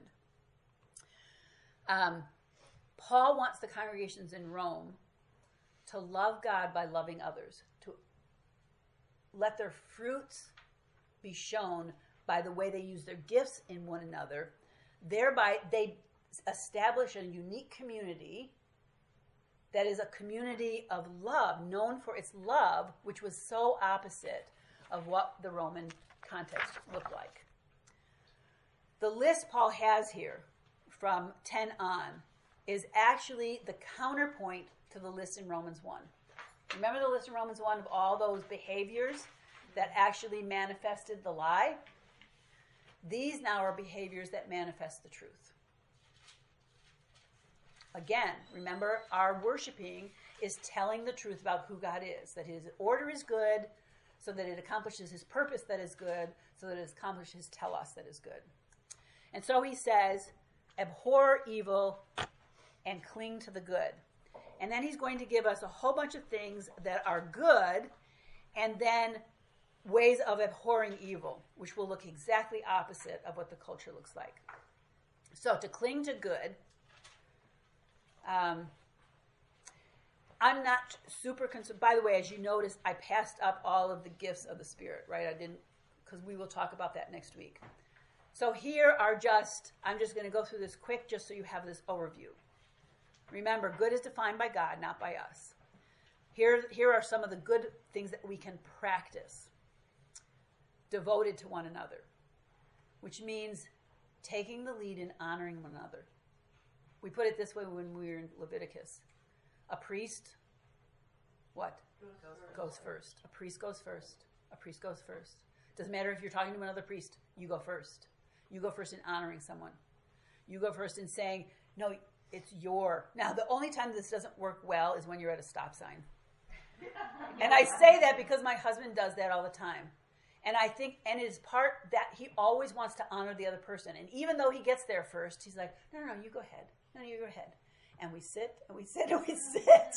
[SPEAKER 1] Um, Paul wants the congregations in Rome to love God by loving others, to let their fruits be shown by the way they use their gifts in one another. Thereby, they establish a unique community that is a community of love, known for its love, which was so opposite of what the Roman context looked like. The list Paul has here from ten on is actually the counterpoint to the list in Romans one. Remember the list in Romans one of all those behaviors that actually manifested the lie? These now are behaviors that manifest the truth. Again, remember, our worshiping is telling the truth about who God is, that his order is good, so that it accomplishes his purpose that is good, so that it accomplishes his telos that is good. And so he says, abhor evil and cling to the good. And then he's going to give us a whole bunch of things that are good, and then ways of abhorring evil, which will look exactly opposite of what the culture looks like. So to cling to good, um, I'm not super concerned. By the way, as you noticed, I passed up all of the gifts of the Spirit, right? I didn't because we will talk about that next week. So here are just, I'm just going to go through this quick just so you have this overview. Remember, good is defined by God, not by us. Here, here are some of the good things that we can practice. Devoted to one another, which means taking the lead in honoring one another. We put it this way when we were in Leviticus. A priest, what? Goes first. A priest goes first. A priest goes first. Doesn't matter if you're talking to another priest, you go first. You go first in honoring someone. You go first in saying, no, it's your. Now, the only time this doesn't work well is when you're at a stop sign. And I say that because my husband does that all the time. And I think, and it is part that he always wants to honor the other person. And even though he gets there first, he's like, no, no, no, you go ahead. No, you go ahead. And we sit, and we sit, and we sit.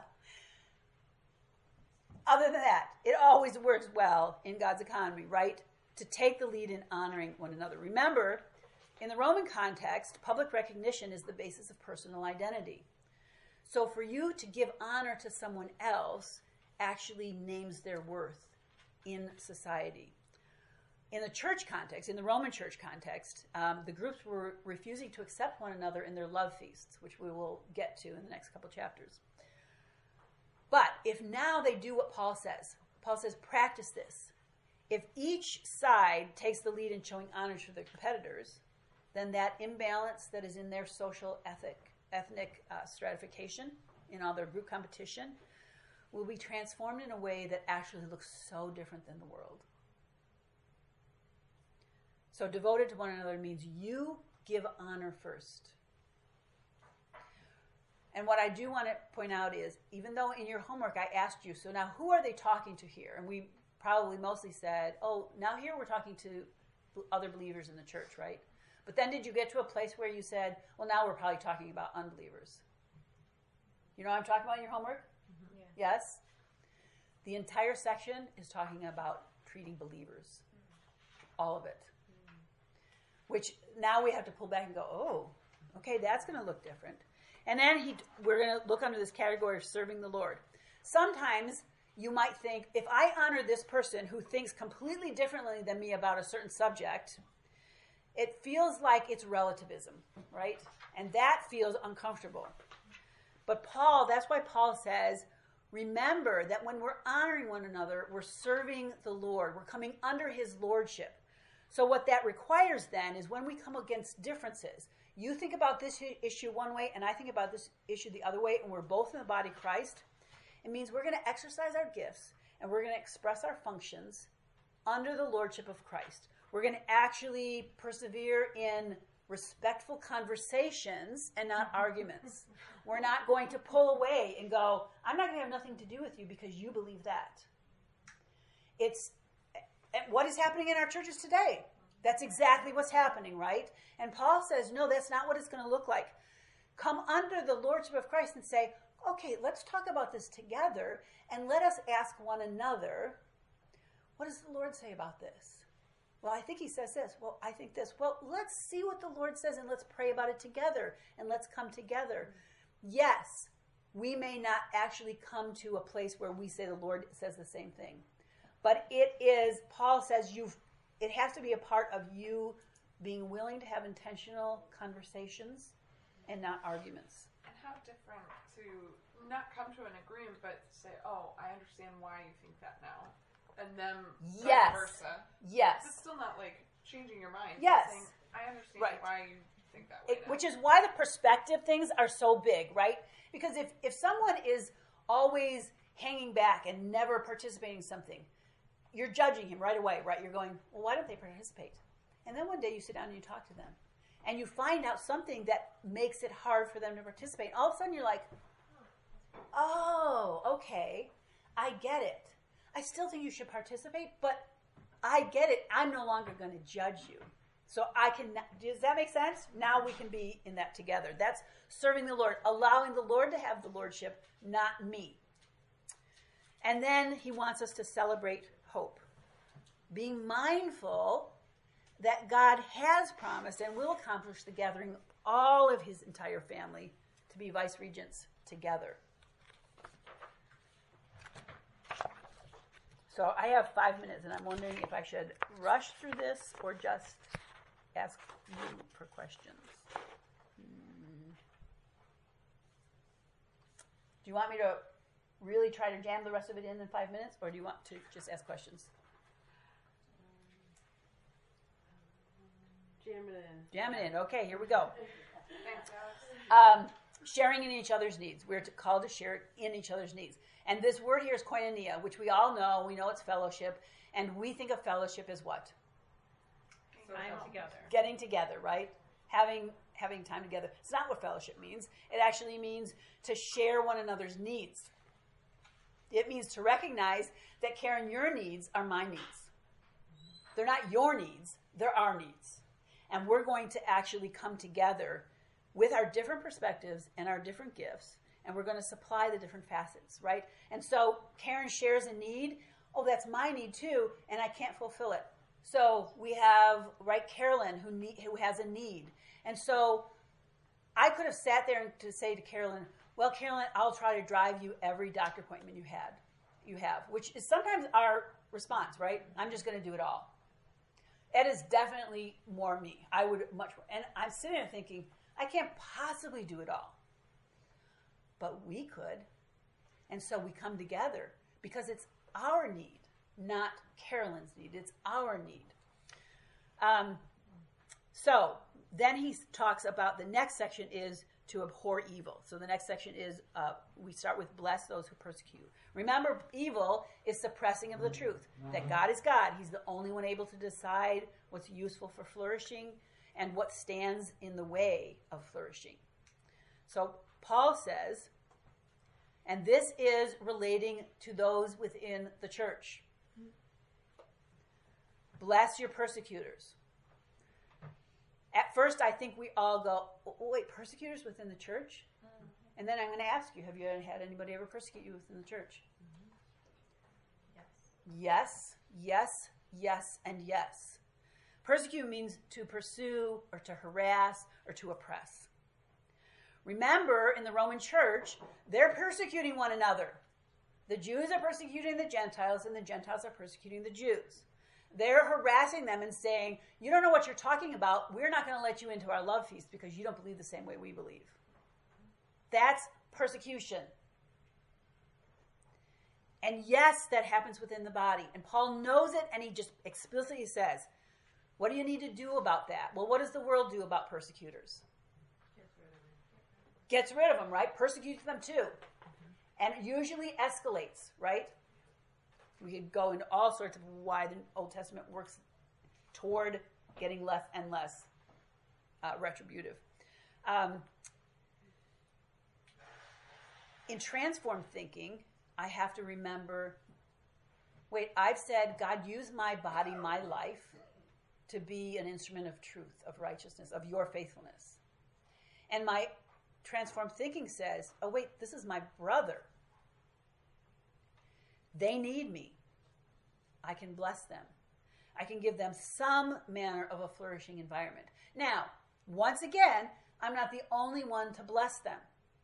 [SPEAKER 1] Other than that, it always works well in God's economy, right? To take the lead in honoring one another. Remember, in the Roman context, public recognition is the basis of personal identity. So for you to give honor to someone else actually names their worth in society. In the church context, in the Roman church context, um, the groups were refusing to accept one another in their love feasts, which we will get to in the next couple chapters. But if now they do what Paul says, Paul says, practice this. If each side takes the lead in showing honor to their competitors, then that imbalance that is in their social ethic, ethnic uh, stratification, in all their group competition, will be transformed in a way that actually looks so different than the world. So devoted to one another means you give honor first. And what I do want to point out is, even though in your homework I asked you, so now who are they talking to here? And we probably mostly said, oh, now here we're talking to other believers in the church, right? But then did you get to a place where you said, well, now we're probably talking about unbelievers? You know what I'm talking about in your homework?
[SPEAKER 7] Mm-hmm.
[SPEAKER 5] Yeah.
[SPEAKER 1] Yes? The entire section is talking about treating believers. All of it. Which now we have to pull back and go, oh, okay, that's going to look different. And then he, we're going to look under this category of serving the Lord. Sometimes you might think, if I honor this person who thinks completely differently than me about a certain subject, it feels like it's relativism, right? And that feels uncomfortable. But Paul, that's why Paul says, remember that when we're honoring one another, we're serving the Lord. We're coming under his lordship. So what that requires then is when we come against differences, you think about this issue one way and I think about this issue the other way, and we're both in the body of Christ, it means we're going to exercise our gifts and we're going to express our functions under the lordship of Christ. We're going to actually persevere in respectful conversations and not arguments. We're not going to pull away and go, I'm not going to have nothing to do with you because you believe that. It's what is happening in our churches today. That's exactly what's happening, right? And Paul says, no, that's not what it's going to look like. Come under the lordship of Christ and say, okay, let's talk about this together and let us ask one another, what does the Lord say about this? Well, I think he says this. Well, I think this. Well, let's see what the Lord says and let's pray about it together and let's come together. Yes, we may not actually come to a place where we say the Lord says the same thing. But it is, Paul says, you've, it has to be a part of you being willing to have intentional conversations and not arguments.
[SPEAKER 5] And how different to not come to an agreement, but say, oh, I understand why you think that now. And then vice
[SPEAKER 1] Yes.
[SPEAKER 5] versa.
[SPEAKER 1] Yes.
[SPEAKER 5] It's still not like changing your mind. but
[SPEAKER 1] Yes.
[SPEAKER 5] saying, I understand
[SPEAKER 1] Right.
[SPEAKER 5] why you think that way
[SPEAKER 1] It,
[SPEAKER 5] now.
[SPEAKER 1] which is why the perspective things are so big, right? Because if, if someone is always hanging back and never participating in something, you're judging him right away, right? You're going, well, why don't they participate? And then one day you sit down and you talk to them. And you find out something that makes it hard for them to participate. All of a sudden you're like, oh, okay, I get it. I still think you should participate, but I get it. I'm no longer going to judge you. So I can, does that make sense? Now we can be in that together. That's serving the Lord, allowing the Lord to have the lordship, not me. And then he wants us to celebrate hope. Being mindful that God has promised and will accomplish the gathering all of his entire family to be vice regents together. So I have five minutes, and I'm wondering if I should rush through this or just ask you for questions. Hmm. Do you want me to really try to jam the rest of it in in five minutes, or do you want to just ask questions?
[SPEAKER 2] Jam it in.
[SPEAKER 1] Jam it in. Okay, here we go.
[SPEAKER 5] Thanks, Alex.
[SPEAKER 1] Um, sharing in each other's needs. We're to, called to share in each other's needs. And this word here is koinonia, which we all know. We know it's fellowship. And we think of fellowship as what?
[SPEAKER 7] Time together.
[SPEAKER 1] Getting together, right? Having having time together. It's not what fellowship means. It actually means to share one another's needs. It means to recognize that, Karen, your needs are my needs. They're not your needs. They're our needs. And we're going to actually come together with our different perspectives and our different gifts, and we're going to supply the different facets, right? And so Karen shares a need. Oh, that's my need too, and I can't fulfill it. So we have, right, Carolyn, who need, who has a need. And so I could have sat there and to say to Carolyn, well, Carolyn, I'll try to drive you every doctor appointment you had, you have, which is sometimes our response, right? I'm just going to do it all. It is definitely more me. I would much more. And I'm sitting there thinking, I can't possibly do it all. But we could. And so we come together because it's our need, not Carolyn's need. It's our need. Um, so then he talks about the next section is to abhor evil. So the next section is uh, we start with bless those who persecute. Remember, evil is suppressing of the truth, that God is God. He's the only one able to decide what's useful for flourishing and what stands in the way of flourishing. So Paul says, and this is relating to those within the church. Bless your persecutors. At first, I think we all go, oh, wait, persecutors within the church? Mm-hmm. And then I'm going to ask you, have you had anybody ever persecute you within the church?
[SPEAKER 7] Mm-hmm.
[SPEAKER 1] Yes. Yes, yes, yes, and yes. Persecute means to pursue or to harass or to oppress. Remember, in the Roman church, they're persecuting one another. The Jews are persecuting the Gentiles, and the Gentiles are persecuting the Jews. They're harassing them and saying, you don't know what you're talking about. We're not going to let you into our love feast because you don't believe the same way we believe. That's persecution. And yes, that happens within the body. And Paul knows it, and he just explicitly says, what do you need to do about that? Well, what does the world do about persecutors? Gets rid of them, right? Persecutes them too. And it usually escalates, right? We could go into all sorts of why the Old Testament works toward getting less and less uh, retributive. Um, in transformed thinking, I have to remember, wait, I've said, God, use my body, my life, to be an instrument of truth, of righteousness, of your faithfulness. And my transformed thinking says, oh, wait, this is my brother. They need me. I can bless them. I can give them some manner of a flourishing environment. Now, once again, I'm not the only one to bless them.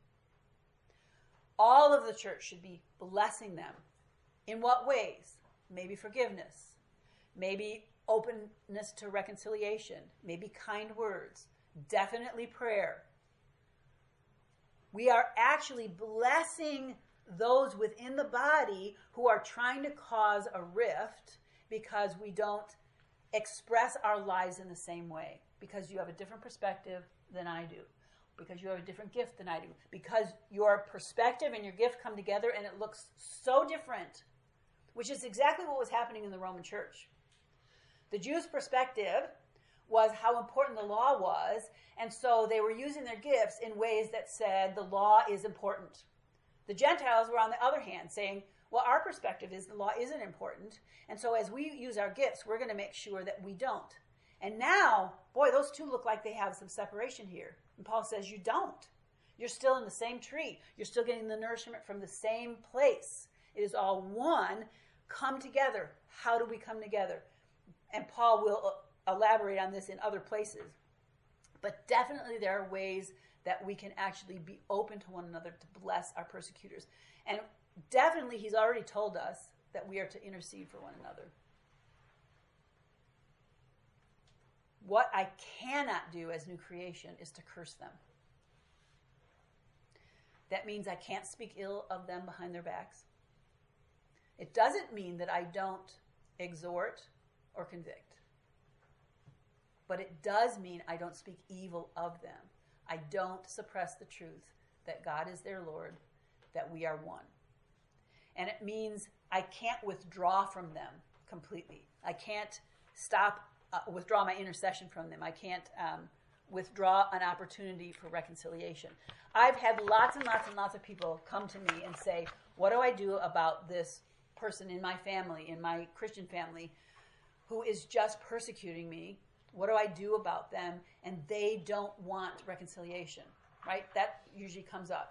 [SPEAKER 1] All of the church should be blessing them. In what ways? Maybe forgiveness. Maybe openness to reconciliation. Maybe kind words. Definitely prayer. We are actually blessing those within the body who are trying to cause a rift because we don't express our lives in the same way, because you have a different perspective than I do, because you have a different gift than I do, because your perspective and your gift come together and it looks so different, which is exactly what was happening in the Roman church. The Jews' perspective was how important the law was, and so they were using their gifts in ways that said the law is important. The Gentiles were, on the other hand, saying, well, our perspective is the law isn't important, and so as we use our gifts, we're going to make sure that we don't. And now, boy, those two look like they have some separation here. And Paul says, you don't. You're still in the same tree. You're still getting the nourishment from the same place. It is all one. Come together. How do we come together? And Paul will elaborate on this in other places. But definitely there are ways that we can actually be open to one another to bless our persecutors. And definitely he's already told us that we are to intercede for one another. What I cannot do as new creation is to curse them. That means I can't speak ill of them behind their backs. It doesn't mean that I don't exhort or convict. But it does mean I don't speak evil of them. I don't suppress the truth that God is their Lord, that we are one. And it means I can't withdraw from them completely. I can't stop, uh, withdraw my intercession from them. I can't um, withdraw an opportunity for reconciliation. I've had lots and lots and lots of people come to me and say, what do I do about this person in my family, in my Christian family, who is just persecuting me? What do I do about them? And they don't want reconciliation, right? That usually comes up.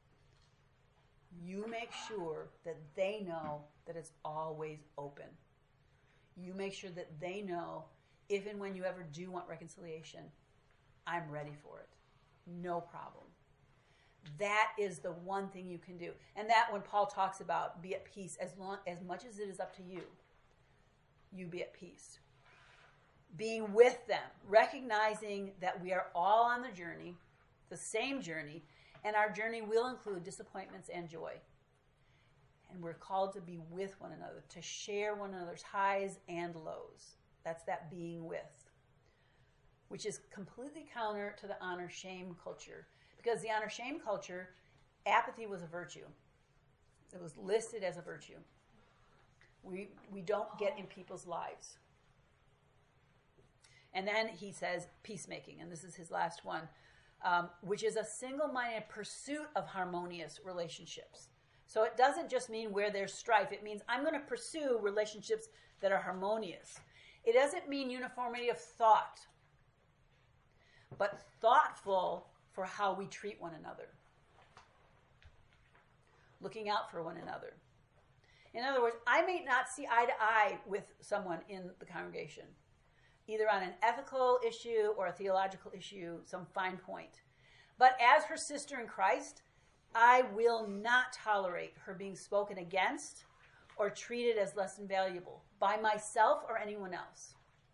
[SPEAKER 1] You make sure that they know that it's always open. You make sure that they know if and when you ever do want reconciliation, I'm ready for it. No problem. That is the one thing you can do. And that when Paul talks about be at peace, as long as much as it is up to you, you be at peace. Being with them, recognizing that we are all on the journey, the same journey, and our journey will include disappointments and joy. And we're called to be with one another, to share one another's highs and lows. That's that being with, which is completely counter to the honor-shame culture. Because the honor-shame culture, apathy was a virtue. It was listed as a virtue. We, we don't get in people's lives. And then he says peacemaking, and this is his last one, um, which is a single-minded pursuit of harmonious relationships. So it doesn't just mean where there's strife. It means I'm going to pursue relationships that are harmonious. It doesn't mean uniformity of thought, but thoughtful for how we treat one another. Looking out for one another. In other words, I may not see eye to eye with someone in the congregation, either on an ethical issue or a theological issue, some fine point. But as her sister in Christ, I will not tolerate her being spoken against or treated as less than valuable by myself or anyone else.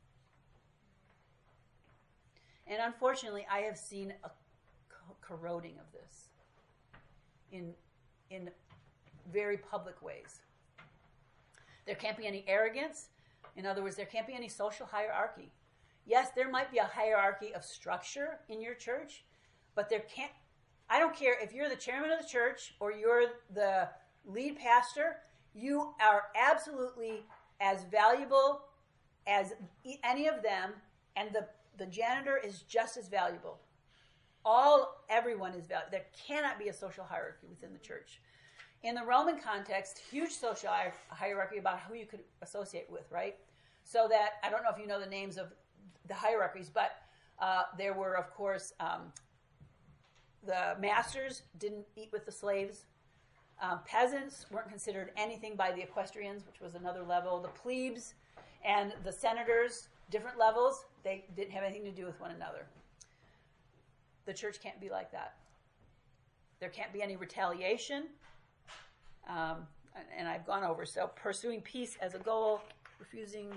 [SPEAKER 1] And unfortunately, I have seen a corroding of this in, in very public ways. There can't be any arrogance. In other words, there can't be any social hierarchy. Yes, there might be a hierarchy of structure in your church, but there can't, I don't care if you're the chairman of the church or you're the lead pastor, you are absolutely as valuable as any of them, and the, the janitor is just as valuable. All, everyone is valuable. There cannot be a social hierarchy within the church. In the Roman context, huge social hierarchy about who you could associate with, right? So that, I don't know if you know the names of the hierarchies, but uh, there were, of course, um, the masters didn't eat with the slaves. Um, peasants weren't considered anything by the equestrians, which was another level. The plebes and the senators, different levels, they didn't have anything to do with one another. The church can't be like that. There can't be any retaliation. Um, and I've gone over. So pursuing peace as a goal, refusing.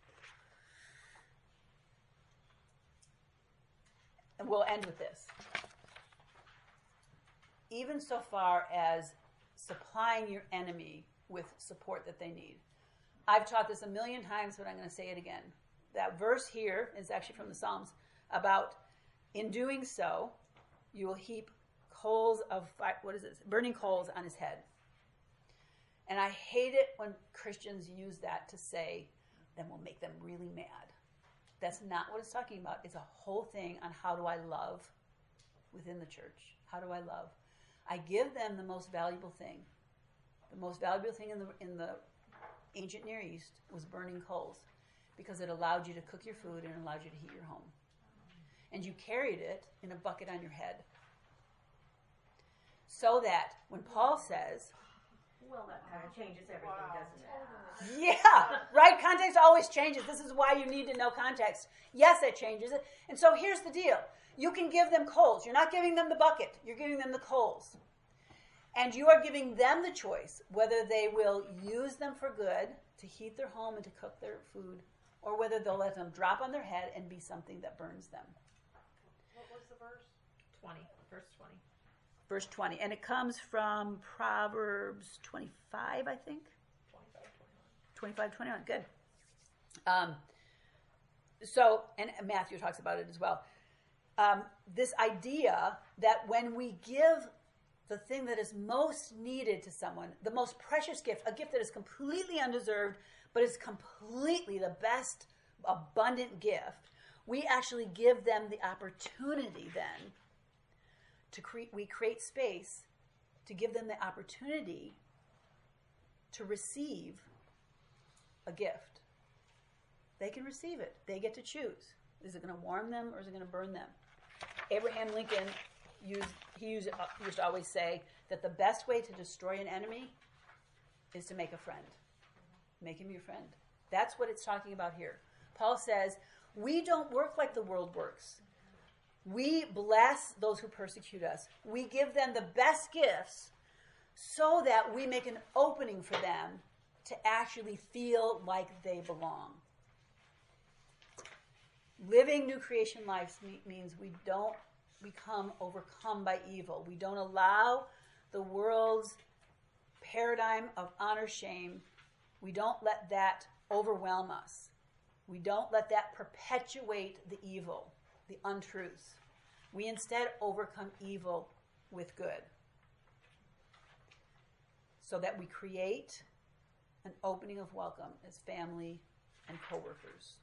[SPEAKER 1] And we'll end with this. Even so far as supplying your enemy with support that they need. I've taught this a million times, but I'm going to say it again. That verse here is actually from the Psalms about, in doing so, you will heap coals of fire, what is it? Burning coals on his head. And I hate it when Christians use that to say, then we'll make them really mad. That's not what it's talking about. It's a whole thing on how do I love within the church. How do I love? I give them the most valuable thing. The most valuable thing in the in the ancient Near East was burning coals, because it allowed you to cook your food and allowed you to heat your home. And you carried it in a bucket on your head. So that when Paul says,
[SPEAKER 6] well, that kind of changes everything, doesn't it?
[SPEAKER 1] yeah, right? Context always changes. This is why you need to know context. Yes, it changes it. And so here's the deal. You can give them coals. You're not giving them the bucket. You're giving them the coals. And you are giving them the choice whether they will use them for good, to heat their home and to cook their food, or whether they'll let them drop on their head and be something that burns them.
[SPEAKER 5] What was the verse?
[SPEAKER 7] twenty, verse twenty.
[SPEAKER 1] Verse twenty. And it comes from Proverbs twenty-five, I think. twenty-five, twenty-one. Good. Um, so, and Matthew talks about it as well. Um, this idea that when we give the thing that is most needed to someone, the most precious gift, a gift that is completely undeserved, but is completely the best, abundant gift, we actually give them the opportunity then to create, we create space to give them the opportunity to receive a gift. They can receive it. They get to choose. Is it going to warm them or is it going to burn them? Abraham Lincoln used, he used, uh, used to always say that the best way to destroy an enemy is to make a friend. Make him your friend. That's what it's talking about here. Paul says, we don't work like the world works. We bless those who persecute us. We give them the best gifts so that we make an opening for them to actually feel like they belong. Living new creation lives means we don't become overcome by evil. We don't allow the world's paradigm of honor shame. We don't let that overwhelm us. We don't let that perpetuate the evil, the untruths. We instead overcome evil with good, so that we create an opening of welcome as family and coworkers.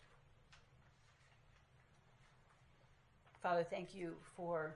[SPEAKER 1] Father, thank you for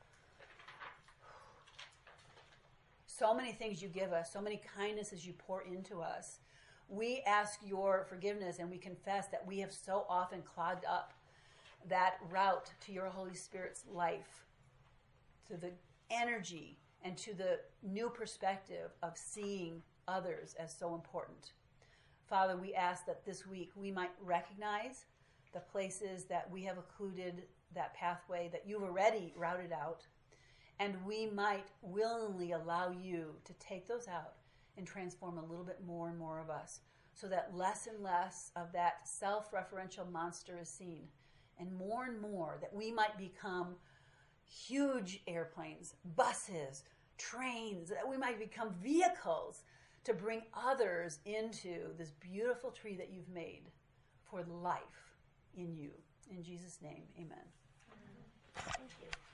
[SPEAKER 1] so many things you give us, so many kindnesses you pour into us. We ask your forgiveness and we confess that we have so often clogged up that route to your Holy Spirit's life, to the energy and to the new perspective of seeing others as so important. Father, we ask that this week we might recognize the places that we have occluded that pathway that you've already routed out, and we might willingly allow you to take those out and transform a little bit more and more of us, so that less and less of that self-referential monster is seen, and more and more that we might become huge airplanes, buses, trains, that we might become vehicles to bring others into this beautiful tree that you've made for life in you. In Jesus' name, amen.
[SPEAKER 5] Thank you.